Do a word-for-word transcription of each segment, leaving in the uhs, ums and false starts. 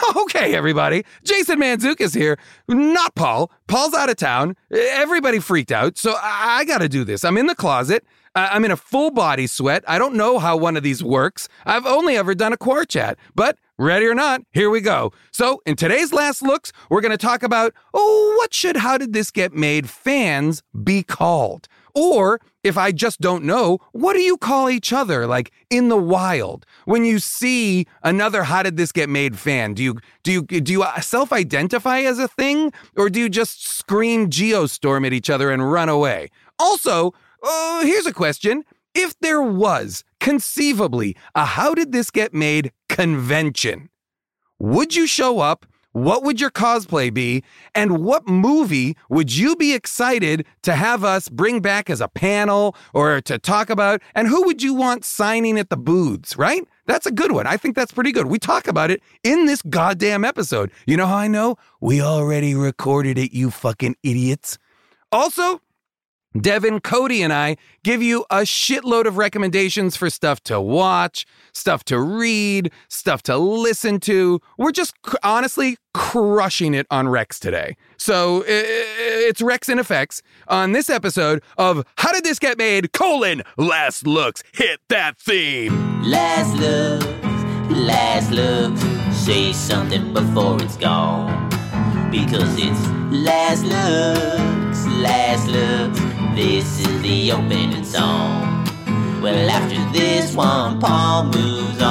Okay, everybody. Jason Mantzoukas here. Not Paul. Paul's out of town. Everybody freaked out, so I, I got to do this. I'm in the closet. Uh, I'm in a full body sweat. I don't know how one of these works. I've only ever done a Quarchat, but ready or not, here we go. So in today's Last Looks, we're going to talk about, oh, what should How Did This Get Made fans be called? Or, if I just don't know, what do you call each other, like, in the wild? When you see another How Did This Get Made fan, do you do you, do you self-identify as a thing? Or do you just scream Geostorm at each other and run away? Also, uh, here's a question. If there was, conceivably, a How Did This Get Made convention, would you show up? What would your cosplay be? And what movie would you be excited to have us bring back as a panel or to talk about? And who would you want signing at the booths, right? That's a good one. I think that's pretty good. We talk about it in this goddamn episode. You know how I know? We already recorded it, you fucking idiots. Also, Devin, Cody, and I give you a shitload of recommendations for stuff to watch, stuff to read, stuff to listen to. We're just cr- honestly crushing it on Rex today. So it's Rex in Effects on this episode of How Did This Get Made, colon, Last Looks. Hit that theme. Last looks, last looks, say something before it's gone. Because it's last looks, last looks. This is the opening song. Well, after this one, Paul moves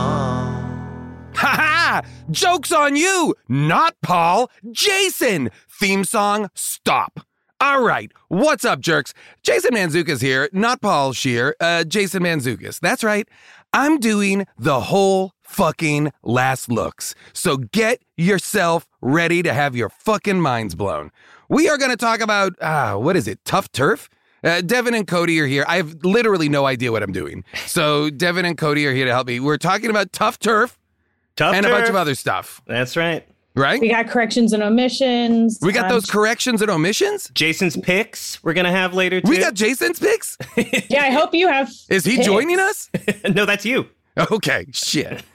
on. Ha ha! Joke's on you! Not Paul, Jason! Theme song, stop. All right, what's up, jerks? Jason Mantzoukas here, not Paul Scheer, uh, Jason Mantzoukas. That's right, I'm doing the whole fucking Last Looks. So get yourself ready to have your fucking minds blown. We are going to talk about, ah, what is it, Tough Turf? Uh, Devin and Cody are here. I have literally no idea what I'm doing. So Devin and Cody are here to help me. We're talking about Tough Turf Tough and turf. a bunch of other stuff. That's right. Right? We got corrections and omissions. We got Um, those corrections and omissions? Jason's picks we're going to have later, too. We got Jason's picks? Yeah, I hope you have. Is he picks. joining us? No, that's you. Okay, shit.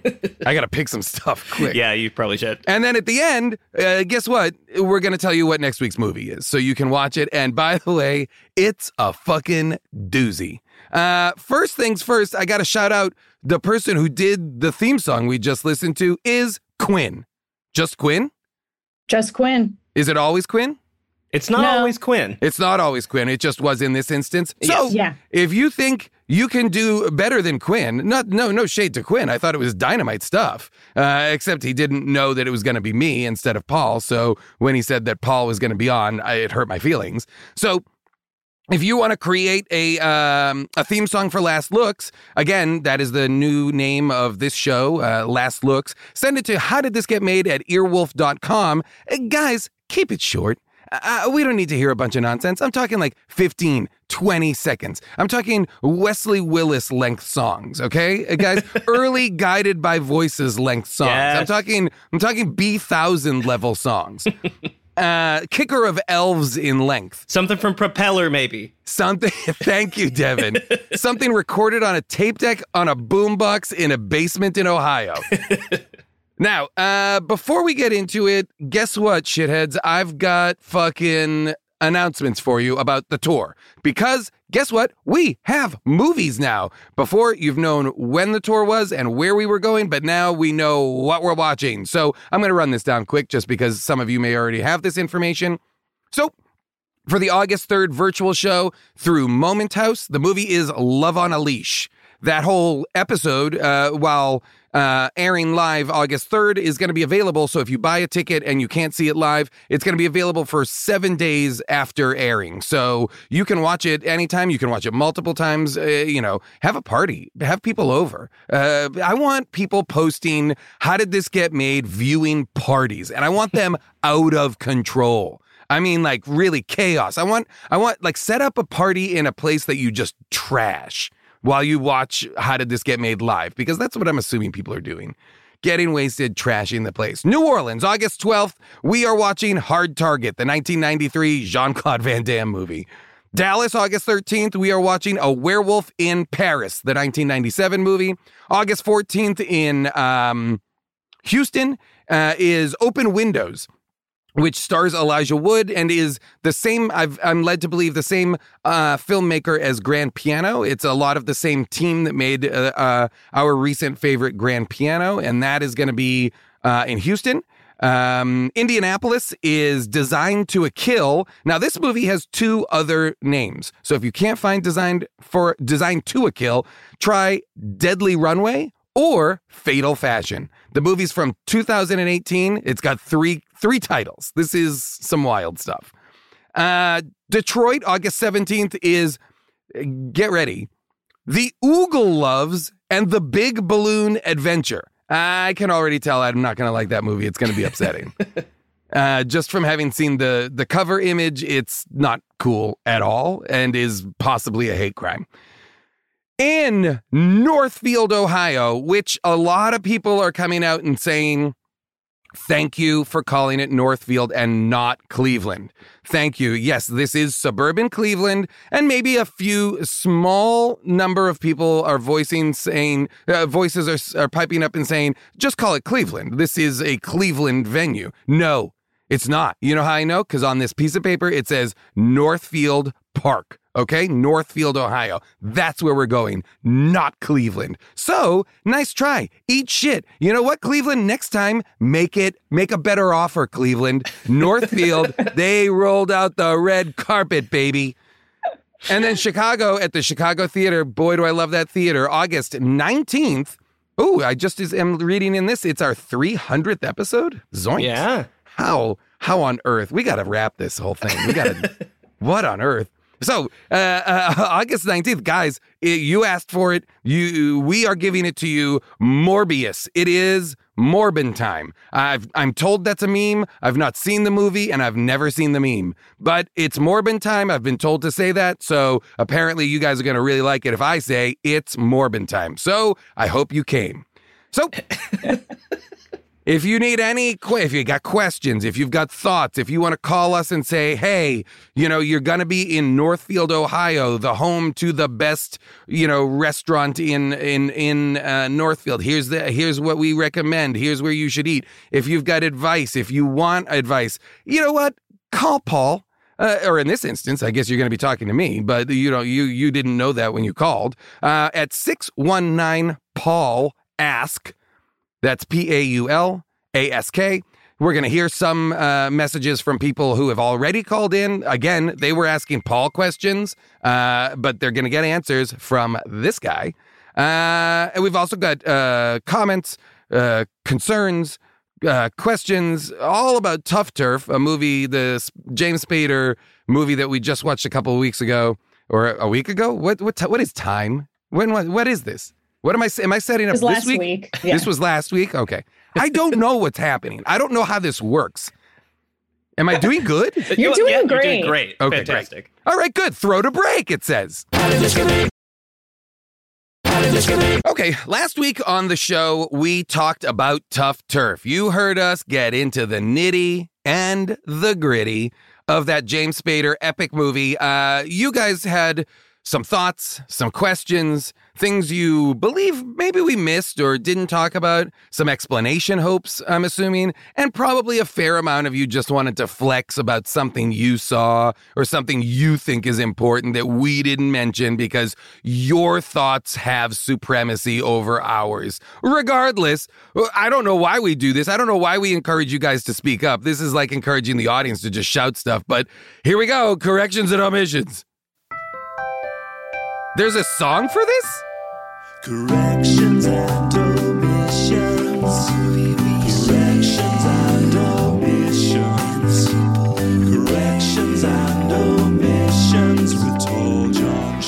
I got to pick some stuff quick. Yeah, you probably should. And then at the end, uh, guess what? We're going to tell you what next week's movie is so you can watch it. And by the way, it's a fucking doozy. Uh, first things first, I got to shout out the person who did the theme song we just listened to is Quinn. Just Quinn? Just Quinn. Is it always Quinn? It's not No. always Quinn. It's not always Quinn. It just was in this instance. So Yes. Yeah. if you think you can do better than Quinn, not no no shade to Quinn. I thought it was dynamite stuff, uh, except he didn't know that it was going to be me instead of Paul. So when he said that Paul was going to be on, I, it hurt my feelings. So if you want to create a um, a theme song for Last Looks, again, that is the new name of this show, uh, Last Looks, send it to How Did This Get Made at earwolf dot com. Uh, guys, keep it short. Uh, we don't need to hear a bunch of nonsense. I'm talking like fifteen, twenty seconds. I'm talking Wesley Willis length songs, okay? Uh, guys, early Guided by Voices length songs. Yes. I'm talking I'm talking B one thousand level songs. uh, Kicker of Elves in length. Something from Propeller, maybe. Something, thank you, Devin. Something recorded on a tape deck on a boombox in a basement in Ohio. Now, uh, before we get into it, guess what, shitheads? I've got fucking announcements for you about the tour. Because, guess what? We have movies now. Before, you've known when the tour was and where we were going, but now we know what we're watching. So I'm going to run this down quick just because some of you may already have this information. So, for the August third virtual show through Moment House, the movie is Love on a Leash. That whole episode, uh, while uh, airing live August third, is going to be available. So if you buy a ticket and you can't see it live, it's going to be available for seven days after airing. So you can watch it anytime. You can watch it multiple times. Uh, you know, have a party. Have people over. Uh, I want people posting, how did this get made, viewing parties. And I want them out of control. I mean, like, really chaos. I want, I want, like, set up a party in a place that you just trash while you watch How Did This Get Made live, because that's what I'm assuming people are doing. Getting wasted, trashing the place. New Orleans, August twelfth, we are watching Hard Target, the nineteen ninety-three Jean-Claude Van Damme movie. Dallas, August thirteenth, we are watching A Werewolf in Paris, the nineteen ninety-seven movie. August fourteenth in um, Houston uh, is Open Windows, which stars Elijah Wood and is the same, I've, I'm led to believe, the same uh, filmmaker as Grand Piano. It's a lot of the same team that made uh, uh, our recent favorite Grand Piano, and that is going to be uh, in Houston. Um, Indianapolis is Designed to a Kill. Now, this movie has two other names. So if you can't find Designed for Designed to a Kill, try Deadly Runway or Fatal Fashion. The movie's from two thousand eighteen. It's got three three titles. This is some wild stuff. Uh, Detroit, August seventeenth is, get ready, The Oogle Loves and the Big Balloon Adventure. I can already tell I'm not going to like that movie. It's going to be upsetting. uh, just from having seen the, the cover image, it's not cool at all and is possibly a hate crime. In Northfield, Ohio, which a lot of people are coming out and saying, thank you for calling it Northfield and not Cleveland. Thank you. Yes, this is suburban Cleveland, and maybe a few small number of people are voicing saying, uh, voices are, are piping up and saying, just call it Cleveland. This is a Cleveland venue. No, it's not. You know how I know? Because on this piece of paper, it says Northfield Park. Okay, Northfield, Ohio. That's where we're going, not Cleveland. So, nice try. Eat shit. You know what, Cleveland? Next time, make it, make a better offer, Cleveland. Northfield, they rolled out the red carpet, baby. And then Chicago at the Chicago Theater. Boy, do I love that theater. August nineteenth. Oh, I just am reading in this. It's our three hundredth episode. Zoinks. Yeah. How, how on earth? We got to wrap this whole thing. We got to, what on earth? So, uh, uh, August nineteenth, guys, it, you asked for it. You, we are giving it to you. Morbius. It is Morbin time. I've, I'm told that's a meme. I've not seen the movie, and I've never seen the meme. But it's Morbin time. I've been told to say that. So, apparently, you guys are going to really like it if I say it's Morbin time. So, I hope you came. So... If you need any, if you got questions, if you've got thoughts, if you want to call us and say, hey, you know, you're going to be in Northfield, Ohio, the home to the best, you know, restaurant in in in uh, Northfield. Here's the here's what we recommend. Here's where you should eat. If you've got advice, if you want advice, you know what? Call Paul. Uh, or in this instance, I guess you're going to be talking to me, but you know, you you didn't know that when you called uh, at six one nine Paul ask. That's P A U L A S K. We're going to hear some uh, messages from people who have already called in. Again, they were asking Paul questions, uh, but they're going to get answers from this guy. Uh, and we've also got uh, comments, uh, concerns, uh, questions, all about Tough Turf, a movie, the James Spader movie that we just watched a couple of weeks ago, or a week ago. What what what is time? When what, what is this? What am I, am I setting up It was this last week? week. Yeah. This was last week? Okay. I don't know what's happening. I don't know how this works. Am I doing good? You're doing yeah, great. You're doing great. Okay, Fantastic. great. All right, good. Throw to break, it says. Okay, last week on the show, we talked about Tough Turf. You heard us get into the nitty and the gritty of that James Spader epic movie. Uh, you guys had some thoughts, some questions, things you believe maybe we missed or didn't talk about, some explanation hopes, I'm assuming, and probably a fair amount of you just wanted to flex about something you saw or something you think is important that we didn't mention because your thoughts have supremacy over ours. Regardless, I don't know why we do this. I don't know why we encourage you guys to speak up. This is like encouraging the audience to just shout stuff, but here we go. Corrections and omissions. There's a song for this? Corrections and omissions. Corrections and omissions. Corrections and omissions with Tall John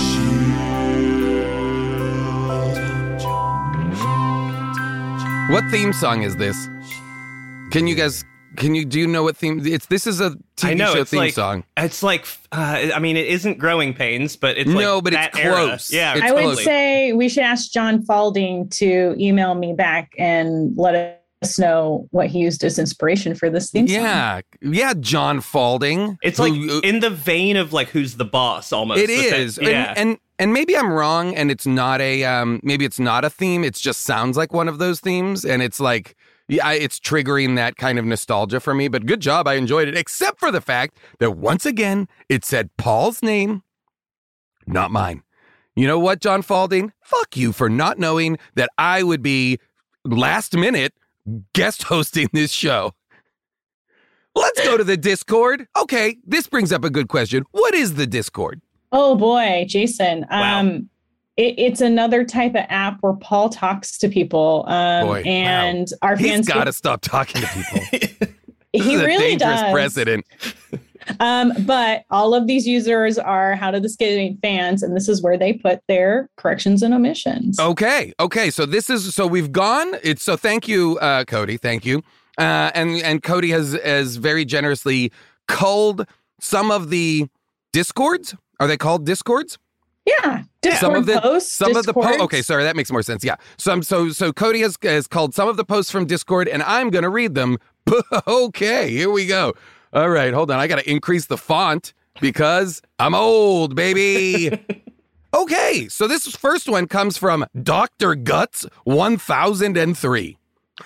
Shield. What theme song is this? Can you guys, can you, do you know what theme? It's, this is a T V I know, show it's theme like, song. It's like, uh, I mean, it isn't Growing Pains, but it's No, like but that it's era. close. Yeah, It's I would totally- say we should ask John Falding to email me back and let us know what he used as inspiration for this theme song. Yeah. Yeah, John Falding. It's like who- in the vein of like Who's the Boss almost. It but that- is. yeah. And, and and maybe I'm wrong and it's not a um maybe it's not a theme. It just sounds like one of those themes and it's like yeah, I, it's triggering that kind of nostalgia for me. But good job. I enjoyed it, except for the fact that once again, it said Paul's name, not mine. You know what, John Falding? Fuck you for not knowing that I would be last minute guest hosting this show. Let's go to the Discord. Okay, this brings up a good question. What is the Discord? Oh boy, Jason. Wow. Um, it, it's another type of app where Paul talks to people. Um, Boy, and wow. our He's fans. got to stop talking to people. This he is a really dangerous does. precedent. Um, but all of these users are How to the Skating fans, and this is where they put their corrections and omissions. Okay, okay. So this is so we've gone. It's so thank you, uh, Cody. Thank you. Uh, and and Cody has has very generously culled some of the discords. Are they called discords? Yeah, Discord some of the posts. some of the Discords. po- okay, sorry, that makes more sense. Yeah, some so so Cody has has called some of the posts from Discord, and I'm gonna read them. Okay, here we go. All right, hold on. I got to increase the font because I'm old, baby. Okay, so this first one comes from Doctor Guts one thousand three.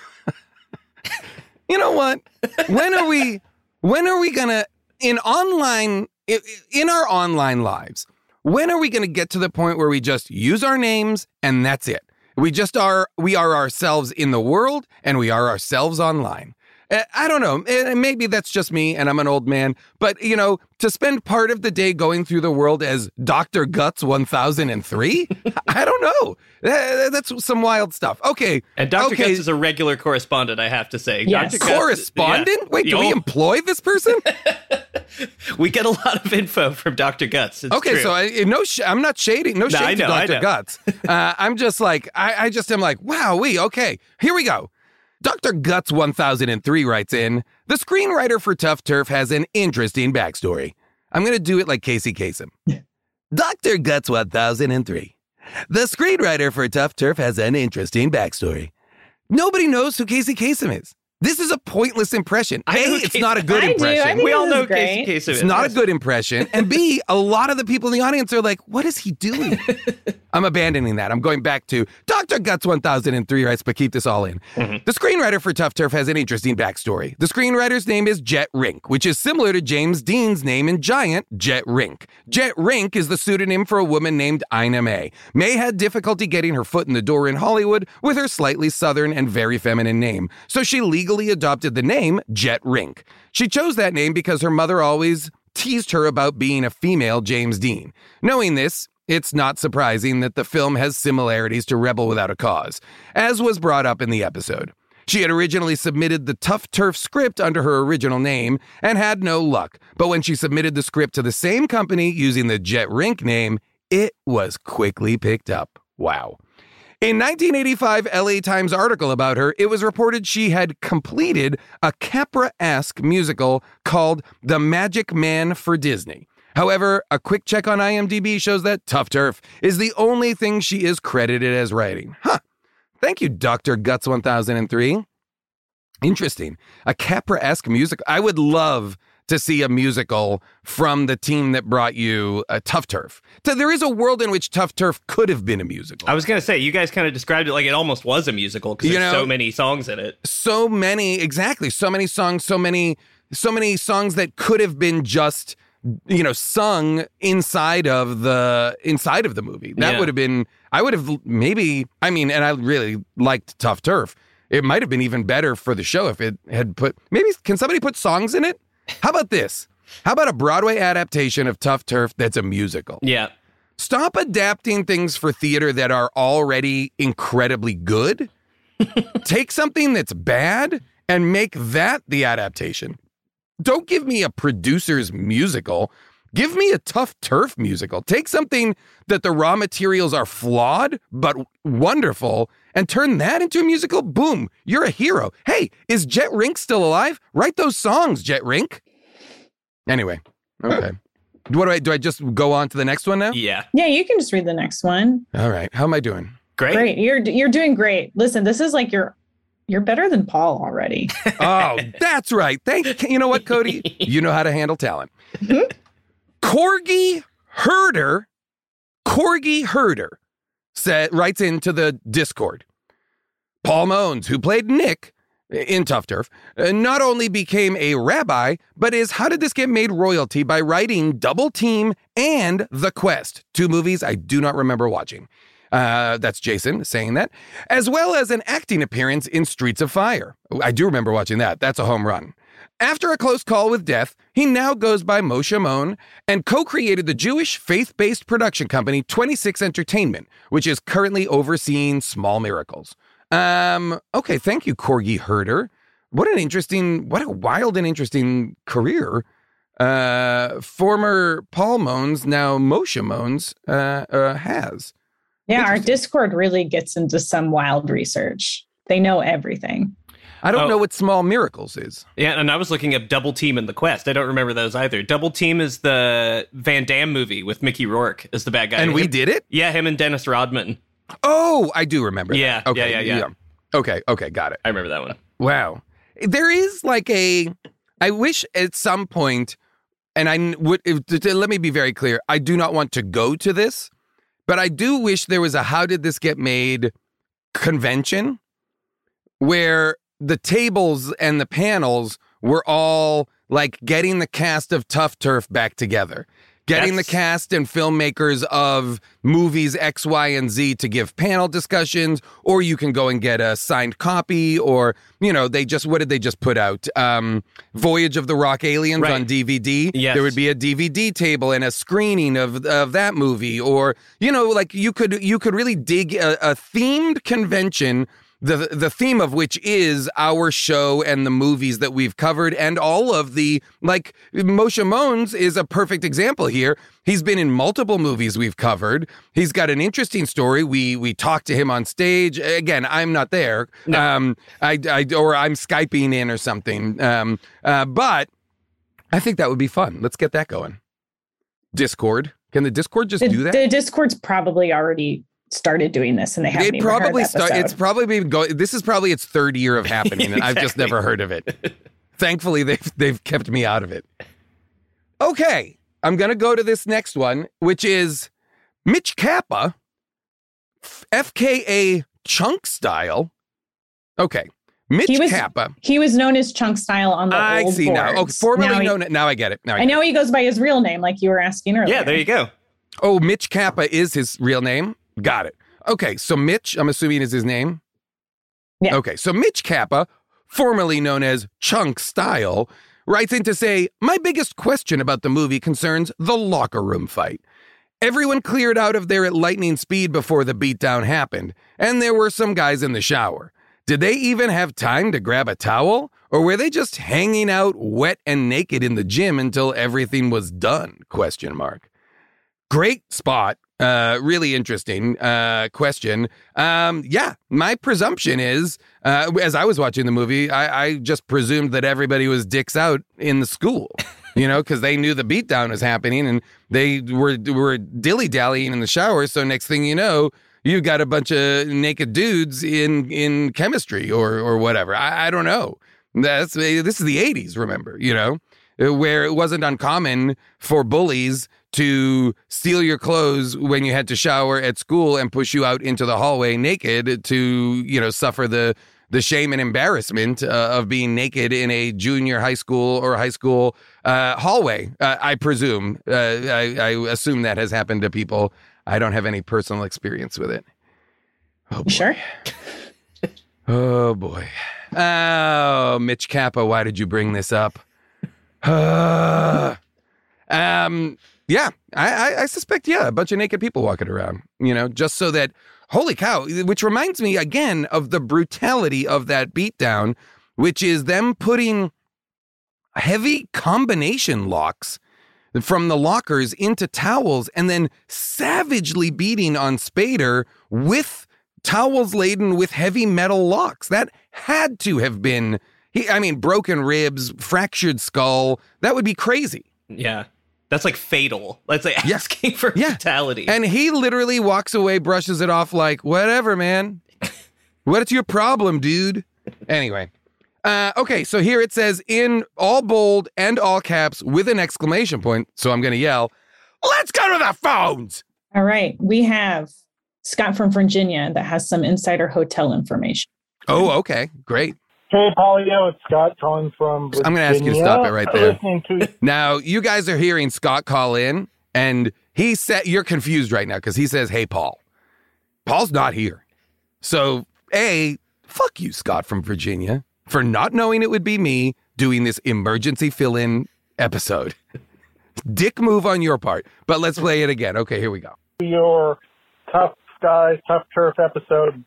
You know what? When are we when are we going to in online in our online lives? When are we going to get to the point where we just use our names and that's it? We just are we are ourselves in the world and we are ourselves online. I don't know. Maybe that's just me and I'm an old man. But, you know, to spend part of the day going through the world as Doctor Guts one thousand three? I don't know. That's some wild stuff. Okay. And Doctor okay. Guts is a regular correspondent, I have to say. Yes. Doctor Guts- Correspondent? yeah. Wait, do Yo. we employ this person? We get a lot of info from Doctor Guts. It's Okay, true. so I, no, sh- I'm not shading. No No, shade I to know, I Doctor know. Guts. Uh, I'm just like, I, I just am like, wow, we, okay, here we go. Doctor Guts one thousand three writes in, the screenwriter for Tough Turf has an interesting backstory. I'm going to do it like Casey Kasem. Doctor Guts one thousand three. The screenwriter for Tough Turf has an interesting backstory. Nobody knows who Casey Kasem is. This is a pointless impression. I A, know it's Casey- not a good I do. impression. I think we all this is know Casey great. Kasem. It's not a good impression. And B, a lot of the people in the audience are like, what is he doing? I'm abandoning that. I'm going back to Doctor Guts one thousand three writes, but keep this all in. Mm-hmm. The screenwriter for Tough Turf has an interesting backstory. The screenwriter's name is Jet Rink, which is similar to James Dean's name in Giant, Jet Rink. Jet Rink is the pseudonym for a woman named Ina May. May had difficulty getting her foot in the door in Hollywood with her slightly southern and very feminine name, so she legally adopted the name Jet Rink. She chose that name because her mother always teased her about being a female James Dean. Knowing this, it's not surprising that the film has similarities to Rebel Without a Cause, as was brought up in the episode. She had originally submitted the Tough Turf script under her original name and had no luck, but when she submitted the script to the same company using the Jet Rink name, it was quickly picked up. Wow. In nineteen eighty-five L A Times article about her, it was reported she had completed a Capra-esque musical called The Magic Man for Disney. However, a quick check on I M D B shows that Tough Turf is the only thing she is credited as writing. Huh. Thank you, Doctor Guts one thousand three. Interesting. A Capra-esque musical. I would love to see a musical from the team that brought you uh, Tough Turf. So there is a world in which Tough Turf could have been a musical. I was going to say, you guys kind of described it like it almost was a musical because You there's know- so many songs in it. so many, exactly, so many songs, so many, so many songs that could have been just, you know, sung inside of the inside of the movie. That Yeah. would have been, I would have maybe, I mean, and I really liked Tough Turf. It might have been even better for the show if it had put, maybe, can somebody put songs in it? How about this? How about a Broadway adaptation of Tough Turf that's a musical? Yeah. Stop adapting things for theater that are already incredibly good. Take something that's bad and make that the adaptation. Don't give me a producer's musical. Give me a Tough Turf musical. Take something that the raw materials are flawed but wonderful and turn that into a musical. Boom, you're a hero. Hey, is Jet Rink still alive? Write those songs, Jet Rink. Anyway, okay. What do I do? I just go on to the next one now? Yeah. Yeah, you can just read the next one. All right. How am I doing? Great. Great. You're you're doing great. Listen, this is like you're you're better than Paul already. Oh, that's right. Thank you. Know what, Cody? You know how to handle talent. Corgi Herder, Corgi Herder said, writes into the Discord. Paul Mones, who played Nick, in Tough Turf, uh, not only became a rabbi, but is How Did This Get Made royalty by writing Double Team and The Quest, two movies I do not remember watching. Uh, that's Jason saying that, as well as an acting appearance in Streets of Fire. I do remember watching that. That's a home run. After a close call with death, he now goes by Moshe Mon and co-created the Jewish faith-based production company twenty-six Entertainment, which is currently overseeing Small Miracles. Um, okay, thank you, Corgi Herder. What an interesting, what a wild and interesting career. Uh, former Paul Mons, now Moshe Mons, uh, uh, has. Yeah, our Discord really gets into some wild research. They know everything. I don't Oh. know what Small Miracles is. Yeah, and I was looking up Double Team and The Quest. I don't remember those either. Double Team is the Van Damme movie with Mickey Rourke as the bad guy. And we Him- did it? Yeah, him and Dennis Rodman. Oh, I do remember Yeah, that. Okay, yeah, yeah, yeah. Okay, okay, got it. I remember that one. Wow. There is like a, I wish at some point, and I would, if, to- to- let me be very clear, I do not want to go to this, but I do wish there was a How Did This Get Made convention where the tables and the panels were all like getting the cast of Tough Turf back together. Getting That's- the cast and filmmakers of movies X, Y, and Z to give panel discussions, or you can go and get a signed copy, or, you know, they just, what did they just put out? Um, Voyage of the Rock Aliens Right. on D V D. Yes. There would be a D V D table and a screening of of that movie, or, you know, like you could you could really dig a, a themed convention, the the theme of which is our show and the movies that we've covered, and all of the, like, Moshe Mons is a perfect example here. He's been in multiple movies we've covered. He's got an interesting story. We we talked to him on stage. Again, I'm not there. No. Um, I, I or I'm Skyping in or something. Um, uh, but I think that would be fun. Let's get that going. Discord. Can the Discord just The, do that? the Discord's probably already started doing this, and they haven't It even heard probably the start. episode. It's probably been going. This is probably its third year of happening, and I've just Exactly. never heard of it. Thankfully, they've they've kept me out of it. Okay, I'm gonna go to this next one, which is Mitch Kappa, F K A Chunk Style. Okay, Mitch He was- Kappa. He was known as Chunk Style on the I old see now. Oh, boards. formerly Now he- known. Now I get it. Now I, I get it. know he goes by his real name, like you were asking earlier. Yeah, there you go. Oh, Mitch Kappa is his real name. Got it. Okay, so Mitch, I'm assuming is his name. Yeah. Okay, so Mitch Kappa, formerly known as Chunk Style, writes in to say, my biggest question about the movie concerns the locker room fight. Everyone cleared out of there at lightning speed before the beatdown happened, and there were some guys in the shower. Did they even have time to grab a towel? Or were they just hanging out wet and naked in the gym until everything was done? Question mark. Great spot. Uh, really interesting uh, question. Um, yeah, my presumption is, uh, as I was watching the movie, I, I just presumed that everybody was dicks out in the school, you know, because they knew the beatdown was happening and they were were dilly dallying in the shower. So next thing you know, you got a bunch of naked dudes in in chemistry or or whatever. I, I don't know. That's this is the eighties, remember, you know, where it wasn't uncommon for bullies to steal your clothes when you had to shower at school and push you out into the hallway naked to, you know, suffer the the shame and embarrassment uh, of being naked in a junior high school or high school uh, hallway. Uh, I presume. Uh, I, I assume that has happened to people. I don't have any personal experience with it. Oh, boy. Sure. Oh, boy. Oh, Mitch Kappa, why did you bring this up? Uh, um, yeah, I, I, I suspect, yeah, a bunch of naked people walking around, you know, just so that, holy cow, which reminds me again of the brutality of that beatdown, which is them putting heavy combination locks from the lockers into towels and then savagely beating on Spader with towels laden with heavy metal locks. That had to have been, he, I mean, broken ribs, fractured skull. That would be crazy. Yeah. That's like fatal. That's like Yeah. asking for Yeah. fatality. And he literally walks away, brushes it off like, whatever, man. What's your problem, dude? Anyway. Uh, okay, so here it says in all bold and all caps with an exclamation point. So I'm going to yell, let's go to the phones. All right. We have Scott from Virginia that has some insider hotel information. Oh, okay. Great. Hey, Polio, it's Scott calling from Virginia. I'm going to ask you to stop it right there. Listening to Now, you guys are hearing Scott call in, and he said, you're confused right now because he says, hey, Paul. Paul's not here. So, A, fuck you, Scott from Virginia, for not knowing it would be me doing this emergency fill-in episode. Dick move on your part. But let's play it again. Okay, here we go. your Tough Guy, Tough Turf episode.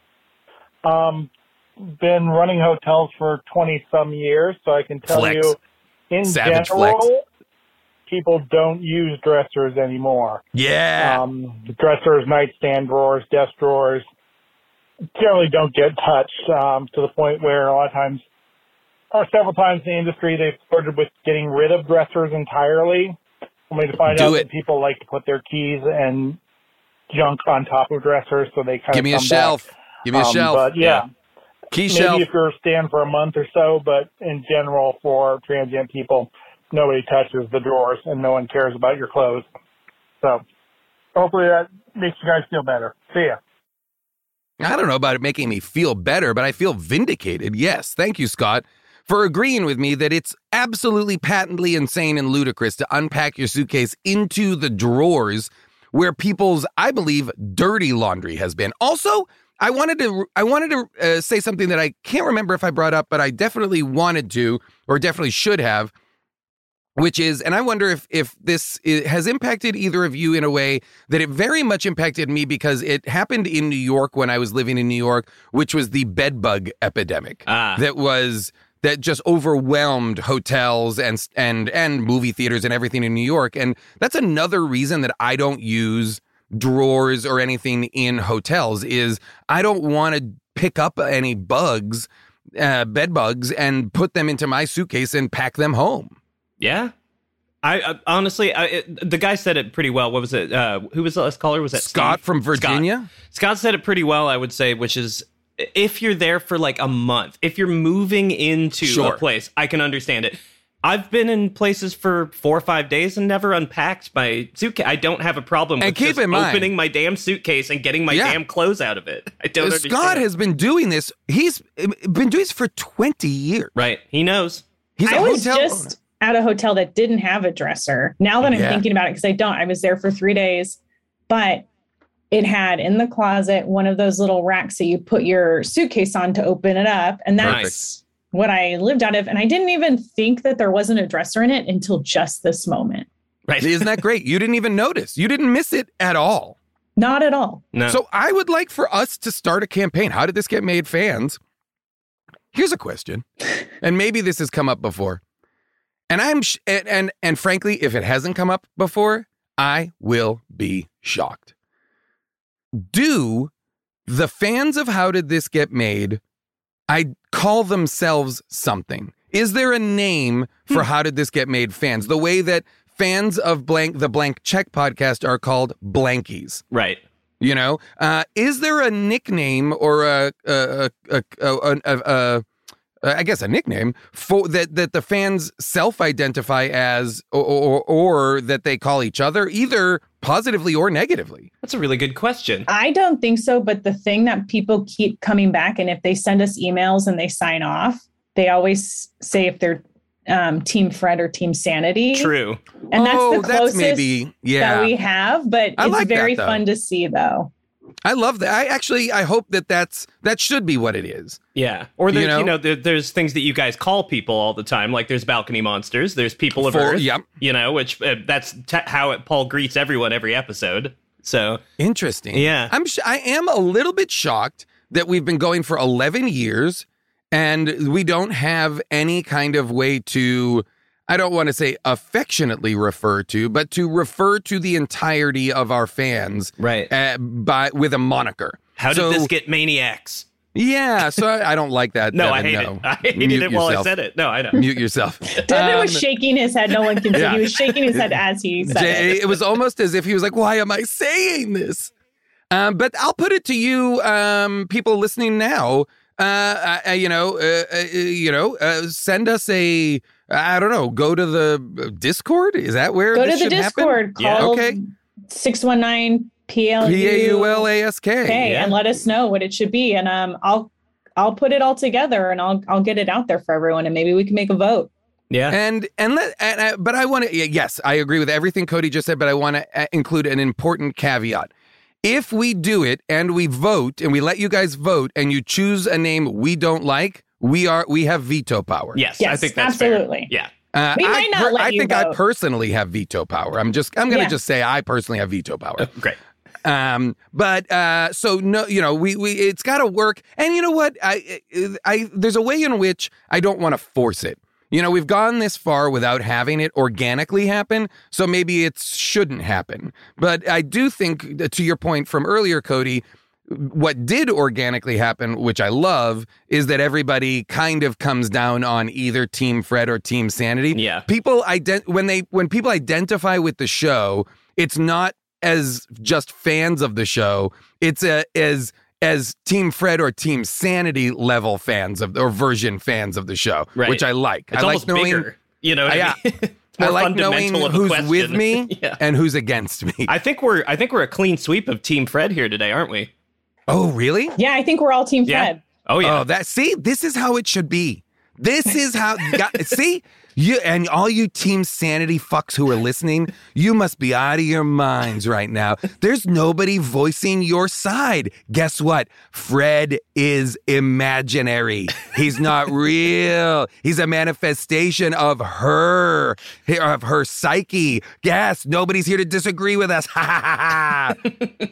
Um, been running hotels for twenty-some years, so I can tell Flex. you, in Savage general, flex. people don't use dressers anymore. Yeah. Um, dressers, nightstand drawers, desk drawers generally don't get touched um, to the point where a lot of times, or several times in the industry, they've started with getting rid of dressers entirely, only to find Do out it. that people like to put their keys and junk on top of dressers, so they kind Give of me a come shelf. back. Give me a Um, shelf. But yeah, Key maybe shelf. if you're staying for a month or so, but in general, for transient people, nobody touches the drawers and no one cares about your clothes. So hopefully that makes you guys feel better. See ya. I don't know about it making me feel better, but I feel vindicated. Yes. Thank you, Scott, for agreeing with me that it's absolutely patently insane and ludicrous to unpack your suitcase into the drawers where people's, I believe, dirty laundry has been. Also, I wanted to I wanted to uh, say something that I can't remember if I brought up, but I definitely wanted to, or definitely should have, which is, and I wonder if if this i- has impacted either of you in a way that it very much impacted me because it happened in New York when I was living in New York, which was the bedbug epidemic Ah. that was that just overwhelmed hotels and and and movie theaters and everything in New York, and that's another reason that I don't use drawers or anything in hotels is I don't want to pick up any bugs, uh, bed bugs, and put them into my suitcase and pack them home. Yeah. I, I honestly, I, it, the guy said it pretty well. What was it? Uh, who was the last caller? Was that Scott Steve? from Virginia? Scott. Scott said it pretty well, I would say, which is if you're there for like a month, if you're moving into Sure. a place, I can understand it. I've been in places for four or five days and never unpacked my suitcase. I don't have a problem And with keep just in mind- opening my damn suitcase and getting my Yeah. damn clothes out of it. I don't Uh, understand. Scott has been doing this. He's been doing this for twenty years. Right. He knows. He's a I was hotel just owner. at a hotel that didn't have a dresser. Now that I'm Yeah. thinking about it, because I don't, I was there for three days, but it had in the closet one of those little racks that you put your suitcase on to open it up. And that's what I lived out of. And I didn't even think that there wasn't a dresser in it until just this moment. Right. Isn't that great? You didn't even notice. You didn't miss it at all. Not at all. No. So I would like for us to start a campaign. How did this get made, fans? Here's a question, and maybe this has come up before. And I'm sh- and, and and frankly, if it hasn't come up before, I will be shocked. Do the fans of How Did This Get Made, I call themselves something? Is there a name for How Did This Get Made fans? The way that fans of blank the Blank Check podcast are called blankies. right. You know, uh, is there a nickname or a, a, a, a, a, a, a I guess a nickname for that that the fans self-identify as, or, or or that they call each other, either positively or negatively? That's a really good question. I don't think so. But the thing that people keep coming back, and if they send us emails and they sign off, they always say if they're um, Team Fred or Team Sanity. True. And that's oh, the closest maybe yeah. that we have. But I it's like that, very though. fun to see, though. I love that. I actually I hope that that's that should be what it is. Yeah. Or there's, You you know? know, there, there's things that you guys call people all the time. Like there's balcony monsters. There's people of For- Earth. yep. You know, which uh, that's t- how it, Paul greets everyone every episode. So Interesting. Yeah. I'm sh- I am a little bit shocked that we've been going for eleven years and we don't have any kind of way to, I don't want to say affectionately refer to, but to refer to the entirety of our fans right. uh, by with a moniker. How did So- this get maniacs? Yeah, so I, I don't like that. No, Devin, I hate no. it. I hated Mute it while I yourself. said it. No, I know. Mute yourself. Devin Um, was shaking his head. No one can see. yeah. He was shaking his head as he said Jay, it. it was almost as if he was like, why am I saying this? Um, but I'll put it to you, um, people listening now, uh, uh, you know, uh, uh, you know, uh, send us a, I don't know, go to the Discord. Is that where Go this to the should happen? Discord. Yeah. Call Okay. six one nine P L P A U L A S K. Okay, Yeah. and let us know what it should be. And um, I'll I'll put it all together and I'll I'll get it out there for everyone, and maybe we can make a vote. Yeah. And and let and, uh, but I want to yes, I agree with everything Cody just said, but I want to uh, include an important caveat. If we do it and we vote and we let you guys vote and you choose a name we don't like, we are we have veto power. Yes, yes I think that's absolutely. fair. Yeah. Uh, We I, might not per- let I you think I vote. personally have veto power. I'm just I'm going to Yeah. just say I personally have veto power. Uh, great. Um, but uh, so no, you know, we we it's got to work. And you know what? I I there's a way in which I don't want to force it. You know, we've gone this far without having it organically happen, so maybe it shouldn't happen. But I do think, that to your point from earlier, Cody, what did organically happen, which I love, is that everybody kind of comes down on either Team Fred or Team Sanity. Yeah. People ident- when they when people identify with the show, it's not as just fans of the show. It's a as as Team Fred or Team Sanity level fans of or version fans of the show, Right. which I like. It's I almost like knowing, bigger. You know what I, yeah. mean? It's more I like knowing fundamental of a who's question. with me Yeah. and who's against me. I think we're I think we're a clean sweep of Team Fred here today, aren't we? Oh, really? Yeah, I think we're all Team Yeah. Fred. Oh yeah. Oh, that see, this is how it should be. This is how got, see you and all you Team Sanity fucks who are listening. You must be out of your minds right now. There's nobody voicing your side. Guess what? Fred is imaginary. He's not real. He's a manifestation of her, of her psyche. Yes, nobody's here to disagree with us. Ha ha ha ha.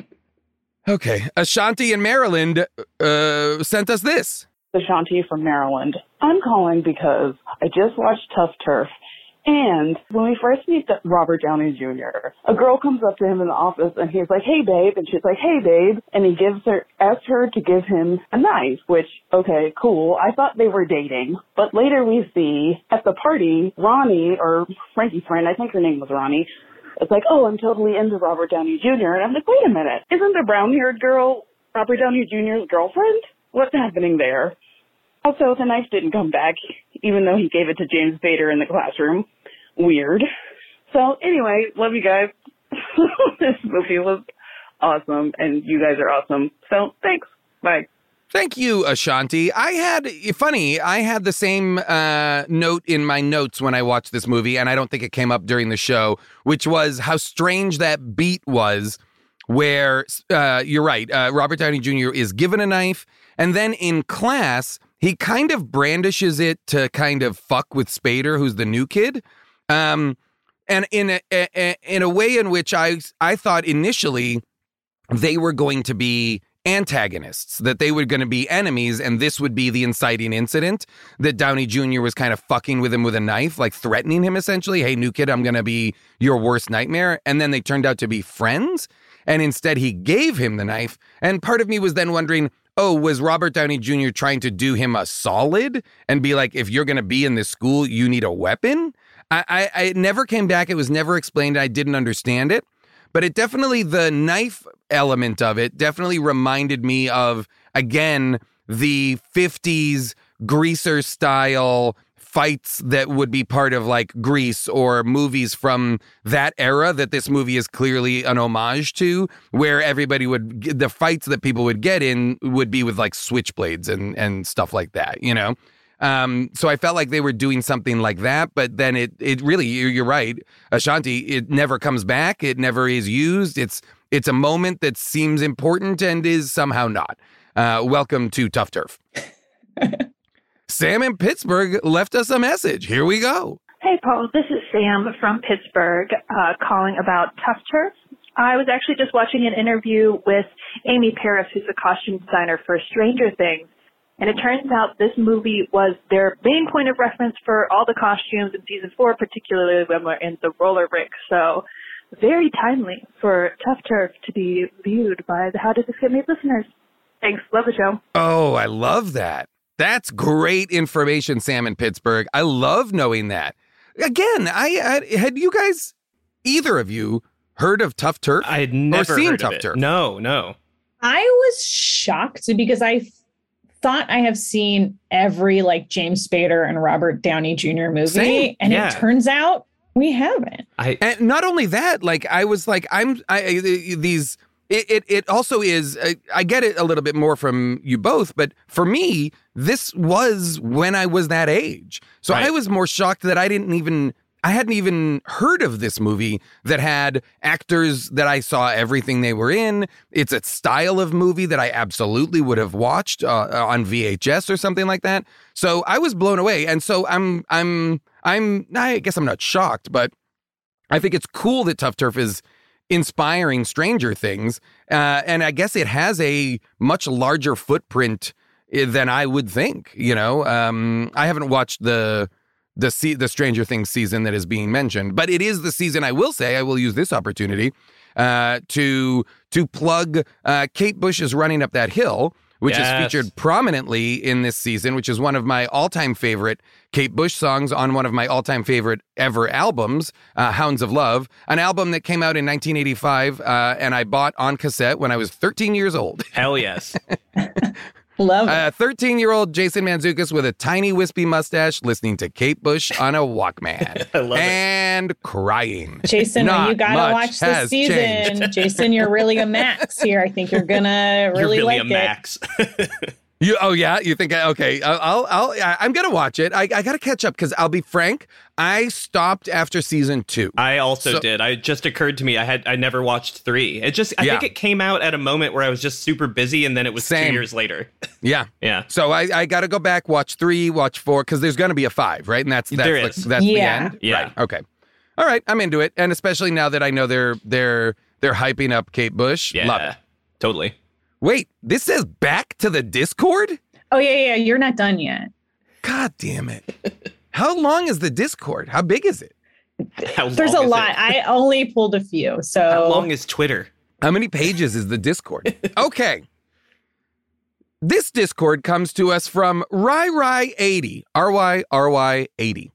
Okay, Ashanti in Maryland uh, sent us this. Ashanti from Maryland. I'm calling because I just watched Tough Turf, and when we first meet Robert Downey Junior, a girl comes up to him in the office and he's like, "Hey babe," and she's like, "Hey babe," and he gives her, asks her to give him a knife, which, okay, cool. I thought they were dating, but later we see at the party, Ronnie, or Frankie's friend, I think her name was Ronnie, it's like, "Oh, I'm totally into Robert Downey Junior" And I'm like, wait a minute, isn't the brown-haired girl Robert Downey Junior's girlfriend? What's happening there? Also, the knife didn't come back, even though he gave it to James Bader in the classroom. Weird. So, anyway, love you guys. This movie was awesome, and you guys are awesome. So, thanks. Bye. Thank you, Ashanti. I had, funny, I had the same uh, note in my notes when I watched this movie, and I don't think it came up during the show, which was how strange that beat was where, uh, you're right, uh, Robert Downey Junior is given a knife, and then in class, he kind of brandishes it to kind of fuck with Spader, who's the new kid. Um, and in a, a, in a way in which I I thought initially they were going to be antagonists, that they were going to be enemies, and this would be the inciting incident, that Downey Junior was kind of fucking with him with a knife, like threatening him essentially, "Hey, new kid, I'm going to be your worst nightmare." And then they turned out to be friends, and instead he gave him the knife. And part of me was then wondering, oh, was Robert Downey Junior trying to do him a solid and be like, if you're going to be in this school, you need a weapon? I, I, I it never came back. It was never explained. I didn't understand it. But it definitely, the knife element of it definitely reminded me of, again, the fifties greaser style fights that would be part of like Grease or movies from that era that this movie is clearly an homage to, where everybody would, the fights that people would get in would be with like switchblades and, and stuff like that, you know? Um, so I felt like they were doing something like that, but then it, it really, you're right, Ashanti, it never comes back. It never is used. It's, it's a moment that seems important and is somehow not. Uh, welcome to Tough Turf. Sam in Pittsburgh left us a message. Here we go. Hey, Paul. This is Sam from Pittsburgh uh, calling about Tough Turf. I was actually just watching an interview with Amy Paris, who's a costume designer for Stranger Things. And it turns out this movie was their main point of reference for all the costumes in season four, particularly when we're in the roller rink. So very timely for Tough Turf to be viewed by the How Did This Get Made listeners. Thanks. Love the show. Oh, I love that. That's great information, Sam in Pittsburgh. I love knowing that. Again, I, I had you guys, either of you, heard of Tough Turf? I had never or seen heard Tough of it. Turf? No, no. I was shocked because I thought I have seen every like James Spader and Robert Downey Junior movie. Same. And Yeah. it turns out we haven't. I And not only that, like I was like, I'm I, these it, it, it also is, I, I get it a little bit more from you both, but for me, this was when I was that age. So Right. I was more shocked that I didn't even, I hadn't even heard of this movie that had actors that I saw everything they were in. It's a style of movie that I absolutely would have watched uh, on V H S or something like that. So I was blown away. And so I'm, I'm, I'm, I guess I'm not shocked, but I think it's cool that Tough Turf is inspiring Stranger Things. Uh, and I guess it has a much larger footprint than I would think, you know. Um, I haven't watched the the se- the Stranger Things season that is being mentioned, but it is the season. I will say, I will use this opportunity uh, to to plug uh, Kate Bush is Running Up That Hill, which Yes. is featured prominently in this season, which is one of my all-time favorite Kate Bush songs on one of my all-time favorite ever albums, uh, Hounds of Love, an album that came out in nineteen eighty-five, uh, and I bought on cassette when I was thirteen years old. Hell yes. Love it. A thirteen-year-old Jason Mantzoukas with a tiny wispy mustache listening to Kate Bush on a Walkman. I love it. And crying. Jason, when Not you gotta much watch this has season, changed. Jason, you're really a Max here. I think you're gonna You're really, really like a it. Max. You, oh yeah, you think I, okay? I'll, I'll, I- I'm gonna watch it. I, I gotta catch up because I'll be frank. I stopped after season two. I also So- did. I it just occurred to me I had I never watched three. It just I Yeah. think it came out at a moment where I was just super busy, and then it was Same. two years later. Yeah, Yeah. so I, I gotta go back, watch three, watch four, because there's gonna be a five, right? And that's that's There like, is. that's Yeah. the end. Yeah. Right. Okay. All right, I'm into it, and especially now that I know they're they're they're hyping up Kate Bush. Yeah. Love it. Totally. Wait, this says back to the Discord? Oh yeah, yeah. You're not done yet. God damn it. How long is the Discord? How big is it? How There's a long is lot. it? I only pulled a few. So How long is Twitter? How many pages is the Discord? Okay. This Discord comes to us from Ry Ry eighty, R Y R Y eighty.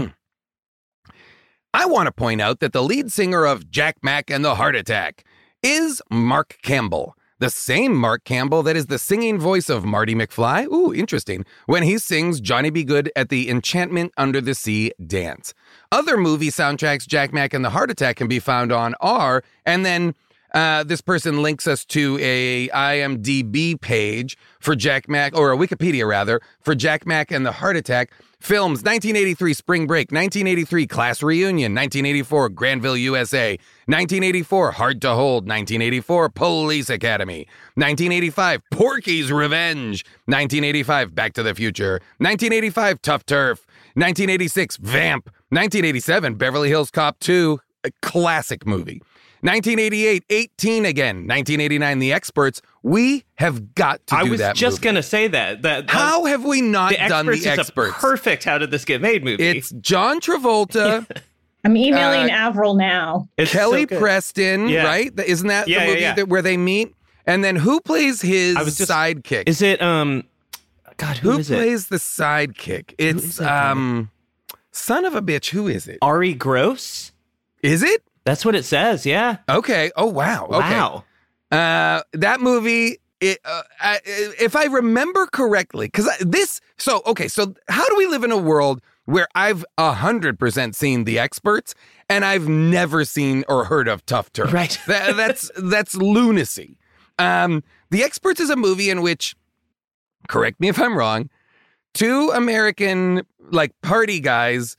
I want to point out that the lead singer of Jack Mack and the Heart Attack is Mark Campbell, the same Mark Campbell that is the singing voice of Marty McFly. Ooh, interesting. When he sings Johnny Be Good at the Enchantment Under the Sea dance. Other movie soundtracks Jack Mack and the Heart Attack can be found on are, and then uh, this person links us to a I M D B page for Jack Mack, or a Wikipedia rather, for Jack Mack and the Heart Attack. Films: nineteen eighty-three Spring Break, nineteen eighty-three Class Reunion, nineteen eighty-four Granville, U S A, nineteen eighty-four Hard to Hold, nineteen eighty-four Police Academy, nineteen eighty-five Porky's Revenge, nineteen eighty-five Back to the Future, nineteen eighty-five Tough Turf, nineteen eighty-six Vamp, nineteen eighty-seven Beverly Hills Cop two, a classic movie. nineteen eighty-eight, eighteen again. nineteen eighty-nine, The Experts. We have got to I do was that just movie. gonna say that. That, that How have we not the done experts The is Experts? a perfect How Did This Get Made movie. It's John Travolta, I'm emailing Uh, Avril now. It's Kelly so good. Preston, Yeah. right? Th- Isn't that Yeah, the yeah, movie yeah. That, where they meet? And then who plays his I was just- sidekick? Is it um? God, who, who is it? plays the sidekick? It's is that guy? um, son of a bitch. Who is it? Ari Gross. Is it? That's what it says. Yeah. Okay. Oh wow. Okay. Wow. Uh, that movie. It, uh, I, if I remember correctly, because this. So okay. So how do we live in a world where I've a hundred percent seen The Experts and I've never seen or heard of Tough Turf? Right. That, that's that's lunacy. Um, The Experts is a movie in which, correct me if I'm wrong, two American like party guys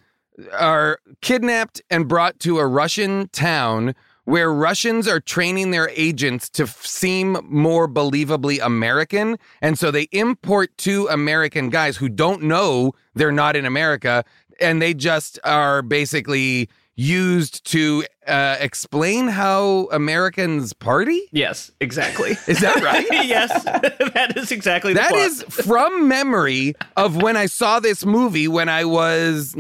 are kidnapped and brought to a Russian town where Russians are training their agents to f- seem more believably American. And so they import two American guys who don't know they're not in America. And they just are basically used to uh, explain how Americans party. Yes. Exactly. Is that right? Yes. That is exactly the That plot. is from memory of when I saw this movie when I was,